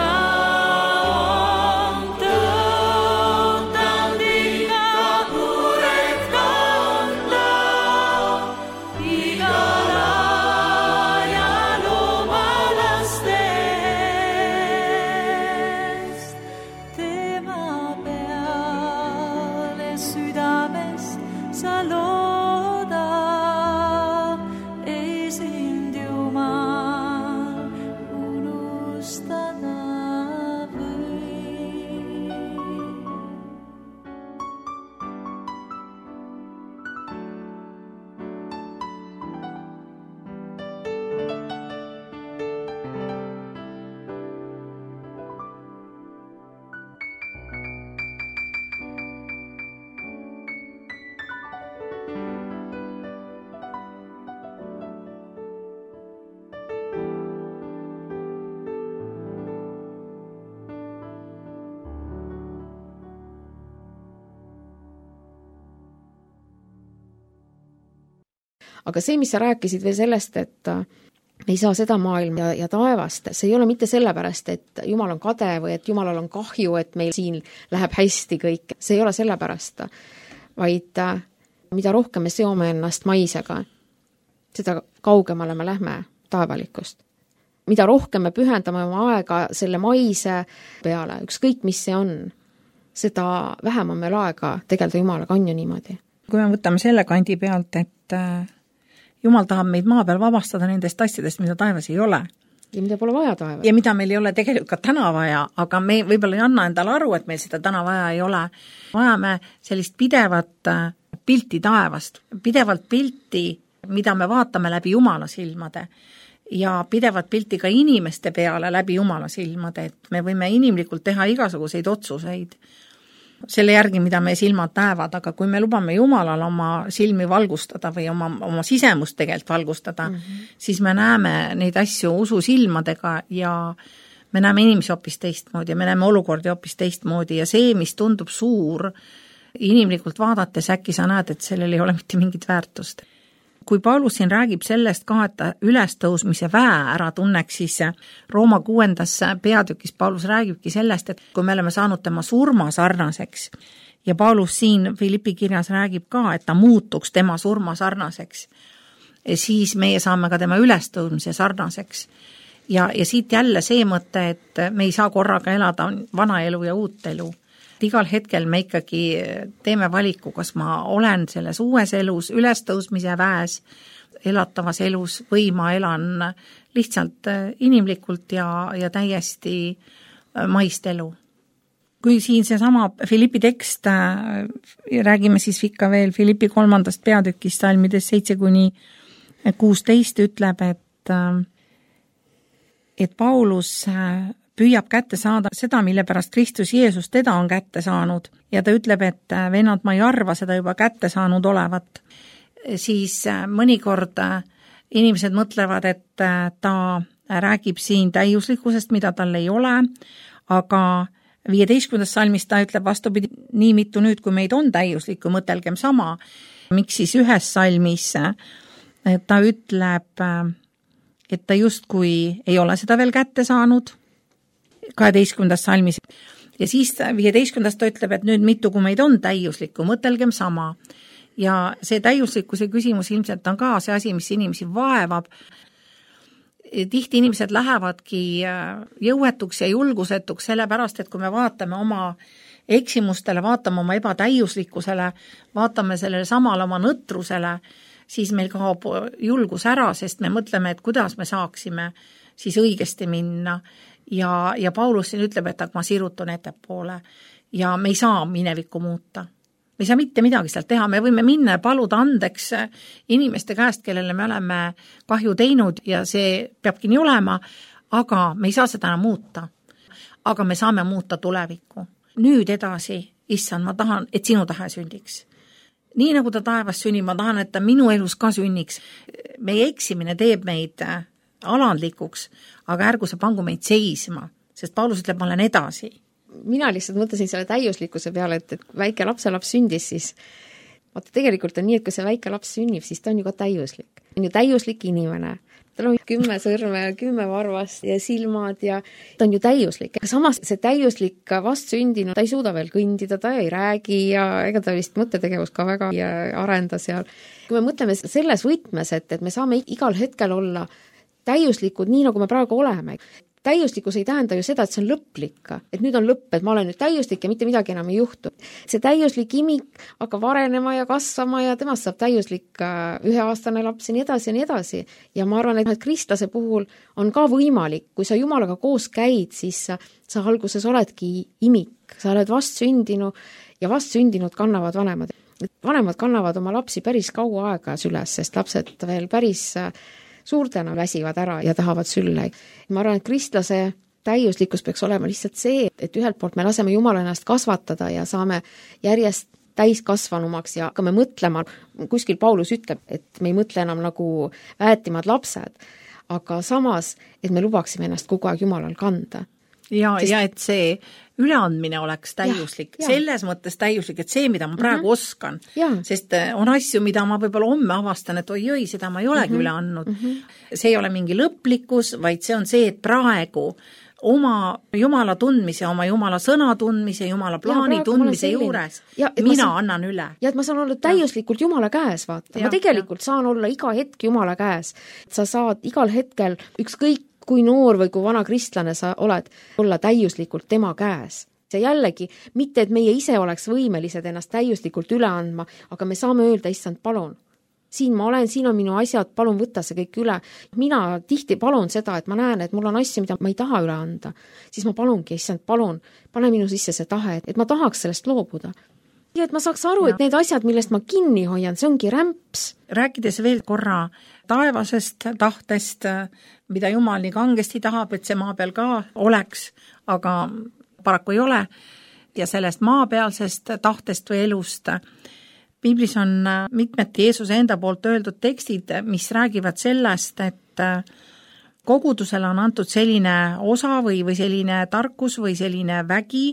on tõotanud ikka muret kanda, igal ajal oma lastest. Tema peale südamest sa looda, ei sind Jumal unustada või. Aga see, mis sa rääkisid veel sellest, et me ei saa seda maailma ja taevast, see ei ole mitte sellepärast, et Jumal on kade või et Jumalal on kahju, et meil siin läheb hästi kõik. See ei ole sellepärast, vaid mida rohkem me seome ennast maisega, seda kaugemale me lähme taevalikust. Mida rohkem me pühendame oma aega selle maise peale, ükskõik mis see on, seda vähem on meil aega tegeleda Jumalaga, on ju niimoodi. Kui me võtame selle kandi pealt, et Jumal tahab meid maa peal vabastada nendest asjadest, mida taevas ei ole. Ja mida pole vaja taevas. Ja mida meil ei ole tegelikult ka täna vaja, aga me võib-olla ei anna endale aru, et meil seda täna vaja ei ole. Vajame sellist pidevat pilti taevast, pidevalt pilti, mida me vaatame läbi Jumala silmade ja pidevat pilti ka inimeste peale läbi Jumala silmade, et me võime inimlikult teha igasuguseid otsuseid selle järgi, mida meie silmad näevad, aga kui me lubame Jumalal oma silmi valgustada või oma sisemust tegelikult valgustada, siis me näeme neid asju usu silmadega ja me näeme inimesi hoopis teistmoodi ja me näeme olukordi hoopis teistmoodi ja see, mis tundub suur, inimlikult vaadates äkki sa näed, et sellel ei ole mitte mingit väärtust. Kui Paulus siin räägib sellest ka, et ta ülestõusmise väe ära tunneks, siis Rooma 6. peatükis Paulus räägibki sellest, et kui me oleme saanud tema surma sarnaseks ja Paulus siin Filippi kirjas räägib ka, et ta muutuks tema surma sarnaseks, siis meie saame ka tema ülestõusmise sarnaseks. Ja siit jälle see mõte, et me ei saa korraga elada vana elu ja uut elu. Igal hetkel me ikkagi teeme valiku, kas ma olen selles uues elus, ülestõusmise väes, elatavas elus või ma elan lihtsalt inimlikult ja täiesti maist elu. Kui siin seesama Filippi tekst, räägime siis ikka veel Filippi 3. peatükist salmides 7-16 ütleb, et Paulus püüab kätte saada seda, mille pärast Kristus Jeesus teda on kätte saanud ja ta ütleb, et vennad, ma ei arva seda juba kätte saanud olevat, siis mõnikord inimesed mõtlevad, et ta räägib siin täiuslikkusest, mida tal ei ole, aga 15. salmis ta ütleb vastupidi, nii mitu nüüd, kui meid on täiuslikku, mõtelgem sama, miks siis ühes salmis ta ütleb, et ta justkui ei ole seda veel kätte saanud, 12. salmis. Ja siis 15. ta ütleb, et nüüd mitu, kui meid on täiuslikku, mõtelgem sama. Ja see täiuslikkuse küsimus ilmselt on ka see asi, mis inimesi vaevab. Tihti inimesed lähevadki jõuetuks ja julgusetuks sellepärast, et kui me vaatame oma eksimustele, vaatame oma ebatäiuslikkusele, vaatame sellele samale oma nõtrusele, siis meil kaob julgus ära, sest me mõtleme, et kuidas me saaksime siis õigesti minna. ja Paulus siin ütleb, et ma sirutun ettepoole ja me ei saa minevikku muuta. Me ei saa mitte midagi sealt teha, me võime minna ja paluda andeks inimeste käest, kellele me oleme kahju teinud ja see peabki nii olema, aga me ei saa seda enam muuta. Aga me saame muuta tulevikku. Nüüd edasi, issand, ma tahan, et sinu tahe sündiks. Nii nagu ta taevas sünnib, ma tahan, et ta minu elus ka sünniks. Meie eksimine teeb meid alandlikuks, aga ärgu see pangu meid seisma, sest Paulus ütleb, ma olen edasi. Mina lihtsalt mõtlesin selle täiuslikkuse peale, et väike lapselaps sündis, siis vaata, tegelikult on nii, et kui see väike laps sünnib, siis ta on ju ka täiuslik. On ju täiuslik inimene. Tal on 10 sõrme, 10 varvast ja silmad ja ta on ju täiuslik. Samas see täiuslik vastsündinu, ta ei suuda veel kõndida, ta ei räägi ja ega ta vist mõttetegevus ka väga ja arenda seal. Kui me mõtleme selles võtmes, et me saame igal hetkel olla täiuslikud nii, nagu me praegu oleme. Täiuslikkus ei tähenda ju seda, et see on lõplik, et nüüd on lõpp, et ma olen nüüd täiuslik ja mitte midagi enam ei juhtu. See täiuslik imik hakkab arenema ja kasvama ja temast saab täiuslik 1-aastane laps ja nii edasi ja nii edasi. Ja ma arvan, et kristlase puhul on ka võimalik, kui sa Jumalaga koos käid, siis sa alguses oledki imik, sa oled vastsündinu ja vastsündinud kannavad vanemad. Vanemad kannavad oma lapsi päris kaua aega süles, sest lapsed veel päris suurtena väsivad ära ja tahavad sülle. Ma arvan, et kristlase täiuslikkus peaks olema lihtsalt see, et ühelt poolt me laseme Jumala ennast kasvatada ja saame järjest täiskasvanumaks ja hakkame mõtlema, kuskil Paulus ütleb, et me ei mõtle enam nagu väetimad lapsed, aga samas, et me lubaksime ennast kogu aeg Jumalal kanda. Ja et see üleandmine oleks täiuslik, selles mõttes täiuslik, et see, mida ma praegu oskan, sest on asju, mida ma võib-olla homme avastan, et oi, seda ma ei olegi üle andnud. See ei ole mingi lõplikkus, vaid see on see, et praegu oma Jumala tundmise, oma Jumala sõna tundmise, Jumala plaani tundmise juures mina annan üle. Ja et ma saan olla täiuslikult Jumala käes, vaata. Ma tegelikult saan olla iga hetk Jumala käes. Sa saad igal hetkel ükskõik kui noor või kui vana kristlane sa oled, olla täiuslikult tema käes. Ja jällegi, mitte et meie ise oleks võimelised ennast täiuslikult üle andma, aga me saame öelda, issand, palun. Siin ma olen, siin on minu asjad, palun võtta see kõik üle. Mina tihti palun seda, et ma näen, et mul on asju, mida ma ei taha üle anda. Siis ma palungi, issand, palun, pane minu sisse see tahe, et ma tahaks sellest loobuda. Ja et ma saaks aru, et need asjad, millest ma kinni hoian, see ongi rämps. Rääkides veel korra taevasest tahtest, mida Jumal nii kangesti tahab, et see maa peal ka oleks, aga paraku ei ole, ja sellest maapealsest tahtest või elust. Piiblis on mitmeti Jeesuse enda poolt öeldud tekstid, mis räägivad sellest, et kogudusele on antud selline osa või selline tarkus või selline vägi,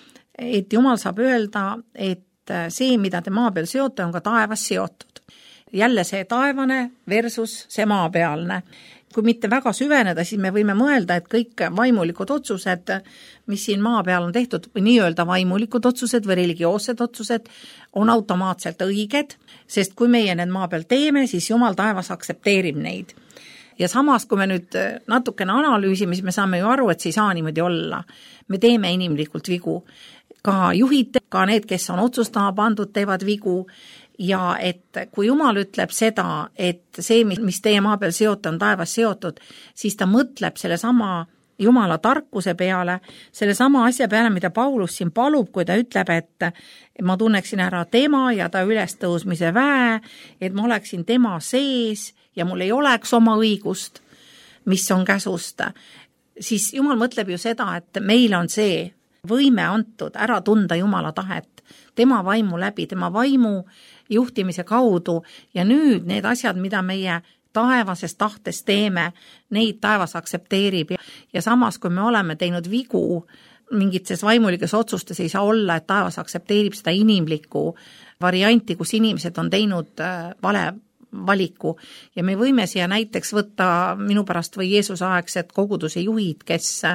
et Jumal saab öelda, et see, mida te maa peal seote, on ka taevas seotud. Jälle see taevane versus see maapealne. Kui mitte väga süveneda, siis me võime mõelda, et kõik vaimulikud otsused, mis siin maa peal on tehtud, või nii-öelda vaimulikud otsused või religioossed otsused, on automaatselt õiged, sest kui meie need maa peal teeme, siis Jumal taevas aksepteerib neid. Ja samas, kui me nüüd natukene analüüsime, siis me saame ju aru, et see ei saa niimoodi olla. Me teeme inimlikult vigu. Ka juhid, ka need, kes on otsustama pandud, teevad vigu. Ja et kui Jumal ütleb seda, et see, mis teie maa peal seote, on taevas seotud, siis ta mõtleb selle sama Jumala tarkuse peale, selle sama asja peale, mida Paulus siin palub, kui ta ütleb, et ma tunneksin ära tema ja ta ülestõusmise väe, et ma oleksin tema sees ja mul ei oleks oma õigust, mis on käsust. Siis Jumal mõtleb ju seda, et meil on see võime antud ära tunda Jumala tahet, tema vaimu läbi, tema vaimu juhtimise kaudu ja nüüd need asjad, mida meie taevasest tahtes teeme, neid taevas aksepteerib ja samas, kui me oleme teinud vigu mingites vaimulikes otsustes, ei saa olla, et taevas aksepteerib seda inimlikku varianti, kus inimesed on teinud vale valiku ja me võime siia näiteks võtta minu pärast või Jeesuse aegsed koguduse juhid,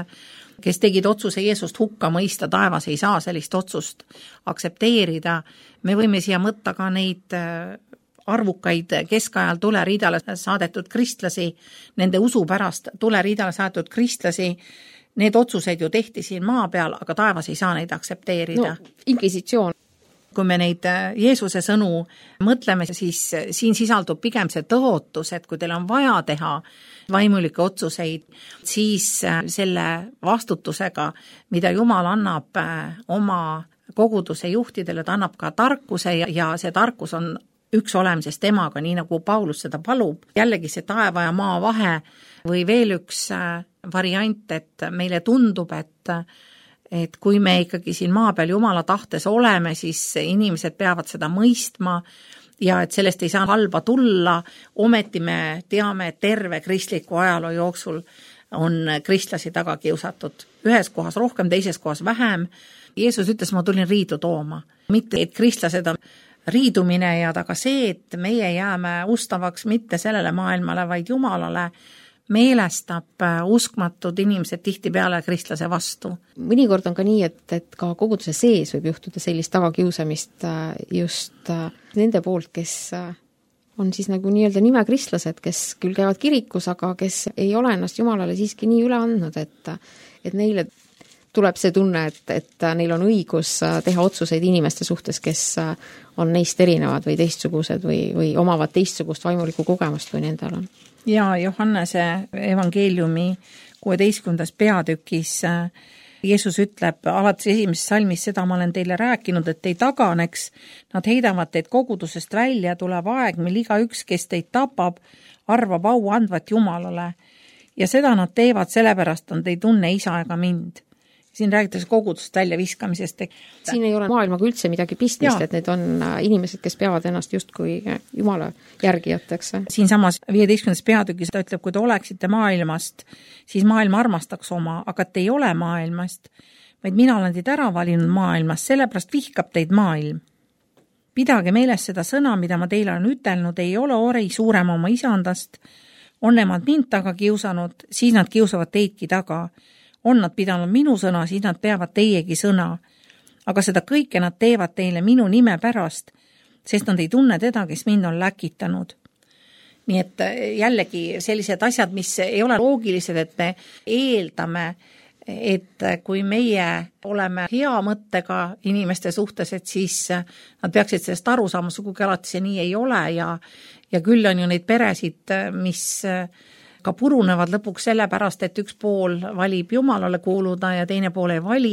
kes tegid otsuse Jeesust hukka mõista, taevas ei saa sellist otsust aksepteerida. Me võime siia mõtta ka neid arvukaid keskajal tuleriidale saadetud kristlasi, nende usu pärast tuleriidale saadetud kristlasi, need otsuseid ju tehti siin maa peal, aga taevas ei saa neid aksepteerida. No, inkvisitsioon. kui me neid Jeesuse sõnu mõtleme, siis siin sisaldub pigem see tõotus, et kui teil on vaja teha vaimulikke otsuseid, siis selle vastutusega, mida Jumal annab oma koguduse juhtidele, ta annab ka tarkuse ja see tarkus on üks olemises temaga, nii nagu Paulus seda palub. Jällegi see taeva ja maa vahe või veel üks variant, et meile tundub, et kui me ikkagi siin maa peal Jumala tahtes oleme, siis inimesed peavad seda mõistma ja et sellest ei saa halba tulla. Ometi me teame, et terve kristliku ajaloo jooksul on kristlasi taga kiusatud. Ühes kohas rohkem, teises kohas vähem. Jeesus ütles, ma tulin riidu tooma. Mitte, et kristlased on riidumine ja taga see, et meie jääme ustavaks mitte sellele maailmale, vaid Jumalale, meelestab uskmatud inimesed tihtipeale kristlase vastu. Mõnikord on ka nii, et ka koguduse sees võib juhtuda sellist tagakiusamist just nende poolt, kes on siis nagu nii-öelda nimekristlased, kes küll käivad kirikus, aga kes ei ole ennast Jumalale siiski nii üle andnud, et neile tuleb see tunne, et neil on õigus teha otsuseid inimeste suhtes, kes on neist erinevad või teistsugused või omavad teistsugust vaimulikku kogemust, kui nendel on. Ja Johannese evangeeliumi 16. peatükis Jeesus ütleb alates 1. salmis, seda ma olen teile rääkinud, et ei taganeks, nad heidavad teid kogudusest välja, tuleb aeg, mil igaüks, kes teid tapab, arvab au andvat Jumalale. Ja seda nad teevad, sellepärast on te ei tunne isa ega mind. Siin räägitakse kogudust välja viskamisest. Siin ei ole maailmaga üldse midagi pistmist, et need on inimesed, kes peavad ennast justkui Jumala järgijateks. Siin samas 15. peatükis ta ütleb, kui te oleksite maailmast, siis maailm armastaks oma, aga te ei ole maailmast, vaid mina olen teid ära valinud maailmast, sellepärast vihkab teid maailm. Pidage meeles seda sõna, mida ma teile olen ütelnud, ei ole ori suurem oma isandast, on nemad mind taga kiusanud, siis nad kiusavad teidki taga. On nad pidanud minu sõna, siis nad peavad teiegi sõna. Aga seda kõike nad teevad teile minu nime pärast, sest nad ei tunne teda, kes mind on läkitanud. Nii et jällegi sellised asjad, mis ei ole loogilised, et me eeldame, et kui meie oleme hea mõttega inimeste suhtes, et siis nad peaksid sellest aru saama, sugugi alati see nii ei ole ja küll on ju neid peresid, mis ka purunevad lõpuks sellepärast, et üks pool valib Jumalale kuuluda ja teine pool ei vali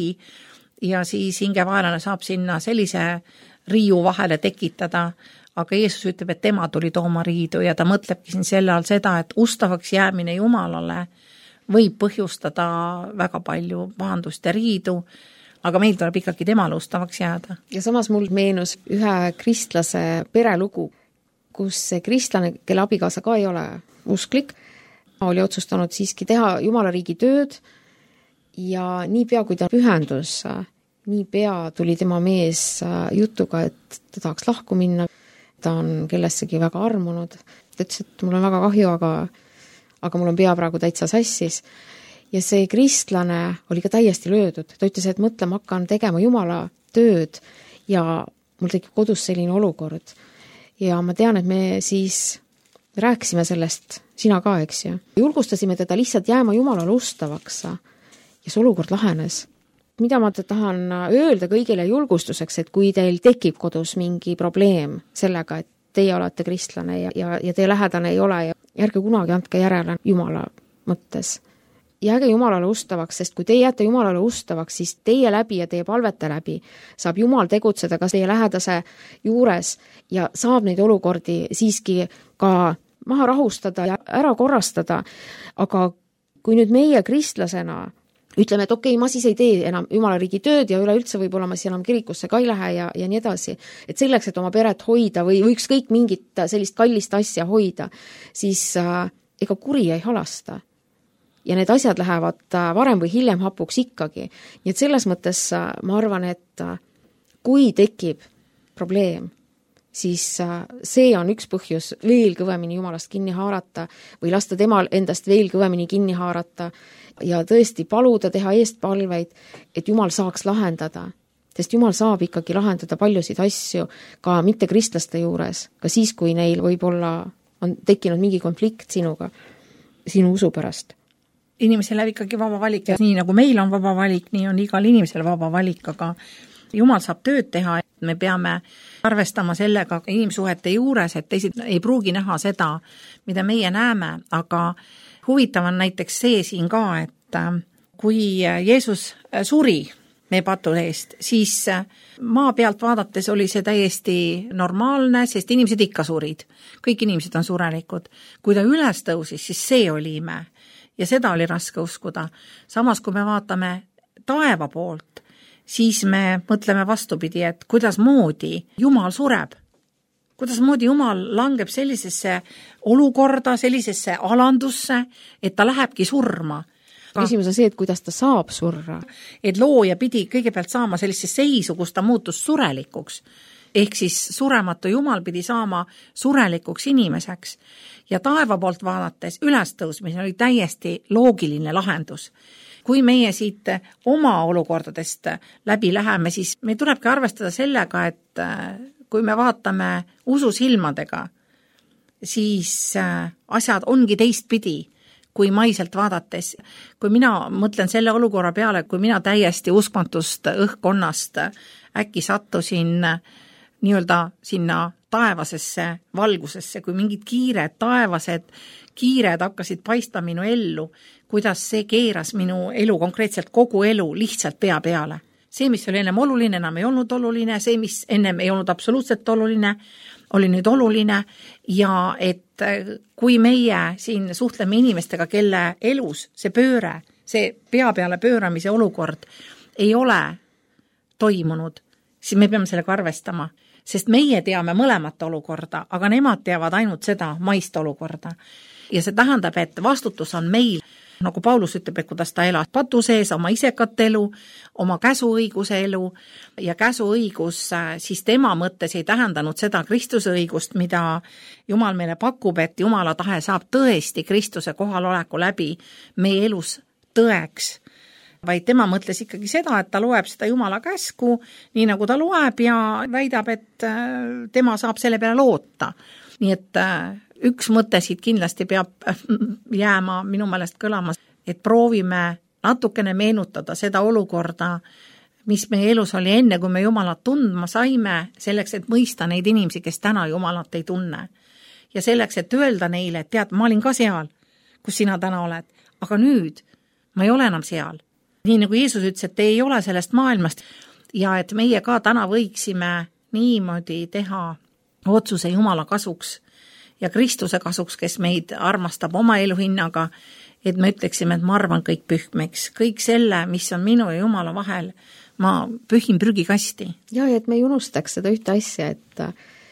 ja siis hingevaenlane saab sinna sellise riiu vahele tekitada, aga Jeesus ütleb, et tema tuli tooma riidu ja ta mõtlebki siin selle all seda, et ustavaks jäämine Jumalale võib põhjustada väga palju pahandust ja riidu, aga meil tuleb ikkagi temale ustavaks jääda. Ja samas mul meenus ühe kristlase perelugu, kus see kristlane, kelle abikaasa ka ei ole usklik, oli otsustanud siiski teha Jumala riigi tööd ja niipea, kui ta pühendus, niipea tuli tema mees jutuga, et ta tahaks lahku minna. Ta on kellessegi väga armunud. Ta ütles, et mul on väga kahju, aga mul on pea praegu täitsa sassis. Ja see kristlane oli ka täiesti löödud. Ta ütles, et mõtle, ma hakkan tegema Jumala tööd ja mul tekib kodus selline olukord. Ja ma tean, et me siis rääkisime sellest, sina ka, eks ju. Julgustasime teda lihtsalt jääma Jumalale ustavaks ja see olukord lahenes. Mida ma tahan öelda kõigile julgustuseks, et kui teil tekib kodus mingi probleem sellega, et teie olete kristlane ja teie lähedane ei ole ja ärge kunagi andke järele Jumala mõttes. Jääge Jumalale ustavaks, sest kui te jääte Jumalale ustavaks, siis teie läbi ja teie palvete läbi saab Jumal tegutseda ka teie lähedase juures ja saab neid olukordi siiski ka maha rahustada ja ära korrastada. Aga kui nüüd meie kristlasena ütleme, et okei, ma siis ei tee enam Jumala riigi tööd ja üleüldse võib-olla ma siis enam kirikusse ka ei lähe ja nii edasi, et selleks, et oma peret hoida või ükskõik mingit sellist kallist asja hoida, siis ega kuri ei halasta. Ja need asjad lähevad varem või hiljem hapuks ikkagi. Nii et selles mõttes ma arvan, et kui tekib probleem, siis see on üks põhjus veel kõvemini Jumalast kinni haarata või lasta temal endast veel kõvemini kinni haarata ja tõesti paluda teha eestpalveid, et Jumal saaks lahendada. Sest Jumal saab ikkagi lahendada paljusid asju ka mitte kristlaste juures, ka siis, kui neil võib-olla on tekkinud mingi konflikt sinuga, sinu usu pärast. Inimesel läheb ikkagi vaba valik ja nii nagu meil on vaba valik, nii on igal inimesel vaba valik, aga Jumal saab tööd teha Me peame arvestama sellega inimsuhete juures, et teised ei pruugi näha seda, mida meie näeme, aga huvitav on näiteks see siin ka, et kui Jeesus suri meie pattude eest, siis maa pealt vaadates oli see täiesti normaalne, sest inimesed ikka surid. Kõik inimesed on surelikud. Kui ta üles tõusis, siis see oli ime ja seda oli raske uskuda. Samas, kui me vaatame taeva poolt, siis me mõtleme vastupidi, et kuidas moodi Jumal sureb. Kuidas moodi Jumal langeb sellisesse olukorda, sellisesse alandusse, et ta lähebki surma. Küsimus on see, et kuidas ta saab surra. Et looja pidi kõigepealt saama sellise seisu, kus ta muutus surelikuks. Ehk siis surematu Jumal pidi saama surelikuks inimeseks. Ja taeva poolt vaadates ülestõusmine oli täiesti loogiline lahendus. Kui meie siit oma olukordadest läbi läheme, siis me tulebki arvestada sellega, et kui me vaatame ususilmadega, siis asjad ongi teistpidi kui maiselt vaadates. Kui mina mõtlen selle olukorra peale, kui mina täiesti uskmatust õhkkonnast äkki sattusin nii-öelda sinna taevasesse valgusesse, kui mingid taevased kiired hakkasid paistma minu ellu, kuidas see keeras minu elu, konkreetselt kogu elu lihtsalt pea peale. See, mis oli ennem oluline, enam ei olnud oluline, see, mis ennem ei olnud absoluutselt oluline, oli nüüd oluline ja et kui meie siin suhtleme inimestega, kelle elus see pööre, see pea peale pööramise olukord ei ole toimunud, siis me peame sellega arvestama, sest meie teame mõlemat olukorda, aga nemad teavad ainult seda maist olukorda. Ja see tähendab, et vastutus on meil, nagu Paulus ütleb, et kuidas ta elas patu sees oma isekat elu, oma käsuõiguse elu ja käsuõigus siis tema mõttes ei tähendanud seda Kristuse õigust, mida Jumal meile pakub, et Jumala tahe saab tõesti Kristuse kohaloleku läbi meie elus tõeks, vaid tema mõtles ikkagi seda, et ta loeb seda Jumala käsku, nii nagu ta loeb ja väidab, et tema saab selle peale loota. Nii et üks mõte siit kindlasti peab jääma minu meelest kõlama, et proovime natukene meenutada seda olukorda, mis meie elus oli enne, kui me Jumalat tundma saime, selleks, et mõista neid inimesi, kes täna Jumalat ei tunne. Ja selleks, et öelda neile, et tead, ma olin ka seal, kus sina täna oled, aga nüüd ma ei ole enam seal. Nii nagu Jeesus ütles, et te ei ole sellest maailmast ja et meie ka täna võiksime niimoodi teha otsuse Jumala kasuks ja Kristuse kasuks, kes meid armastab oma eluhinnaga, et me ütleksime, et ma arvan kõik pühmiks. Kõik selle, mis on minu ja Jumala vahel, ma pühin prügikasti. Ja, et me ei unustaks seda ühte asja, et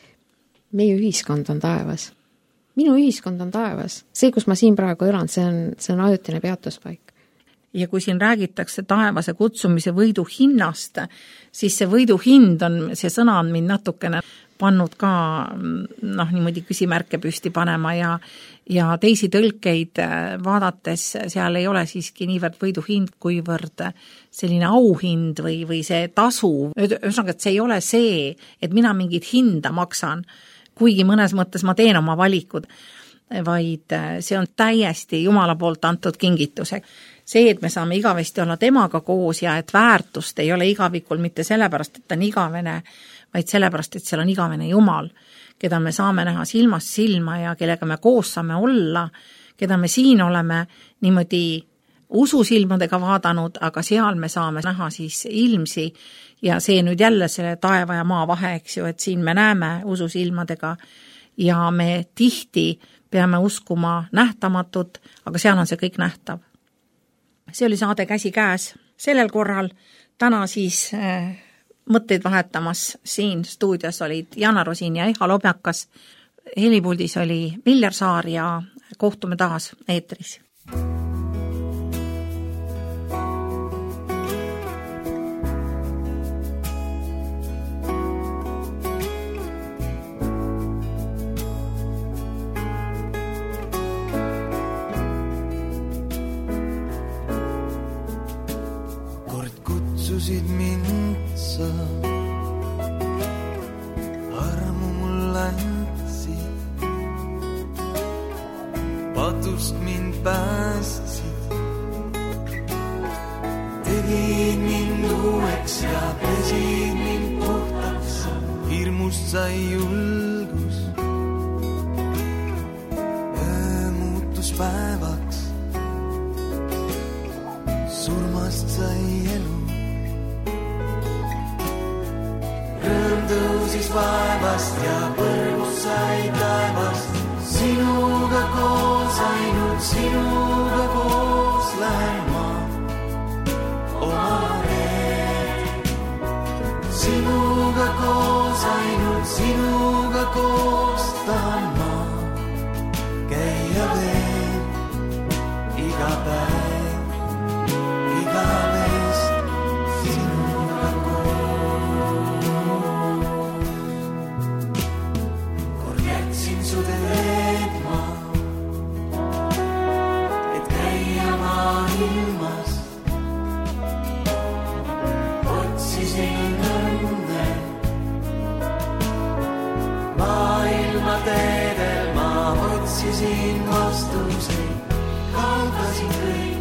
meie ühiskond on taevas. Minu ühiskond on taevas. See, kus ma siin praegu elan, see on ajutine peatuspaik. Ja kui siin räägitakse taevase kutsumise võidu hinnast, siis see võidu hind on, see sõna on mind natukene pannud ka niimoodi küsimärke püsti panema ja teisi tõlkeid vaadates seal ei ole siiski niivõrd võidu hind, kuivõrd selline auhind või see tasu. Ühesõnaga, et see ei ole see, et mina mingit hinda maksan, kuigi mõnes mõttes ma teen oma valikud, vaid see on täiesti Jumala poolt antud kingitusek. See, et me saame igavesti olla temaga koos ja et väärtust ei ole igavikul mitte sellepärast, et ta on igavene, vaid sellepärast, et seal on igavene Jumal, keda me saame näha silmast silma ja kellega me koos saame olla, keda me siin oleme niimoodi ususilmadega vaadanud, aga seal me saame näha siis ilmsi ja see nüüd jälle selle taeva ja maa vahe, eks ju, et siin me näeme ususilmadega ja me tihti peame uskuma nähtamatut, aga seal on see kõik nähtav. See oli saade Käsi käes. Sellel korral täna siis mõtteid vahetamas siin stuudios olid Jana Rosin ja Eha Lobjakas. Helipuldis oli Viljar Saar ja kohtume taas eetris. Kutsusid mind sa, armu mul andsid, patust mind päästsid, tegid mind uueks ja pesid mind puhtaks. sai julgus, muutus päevaks, surmast sai elu. Rõõm tõusis vaevast ja põrgust sai taevast. Sinuga koos, ainult sinuga koos lähen ma oma reed. Sinuga koos, ainult sinuga koos tahan ma käia veel iga päev, igavest sinuga koos. Kord jätsin su teed ma, et käia ma ilmas. Otsisin õnne maailma teedel, ma otsisin vastuseid, kaotasin kõik.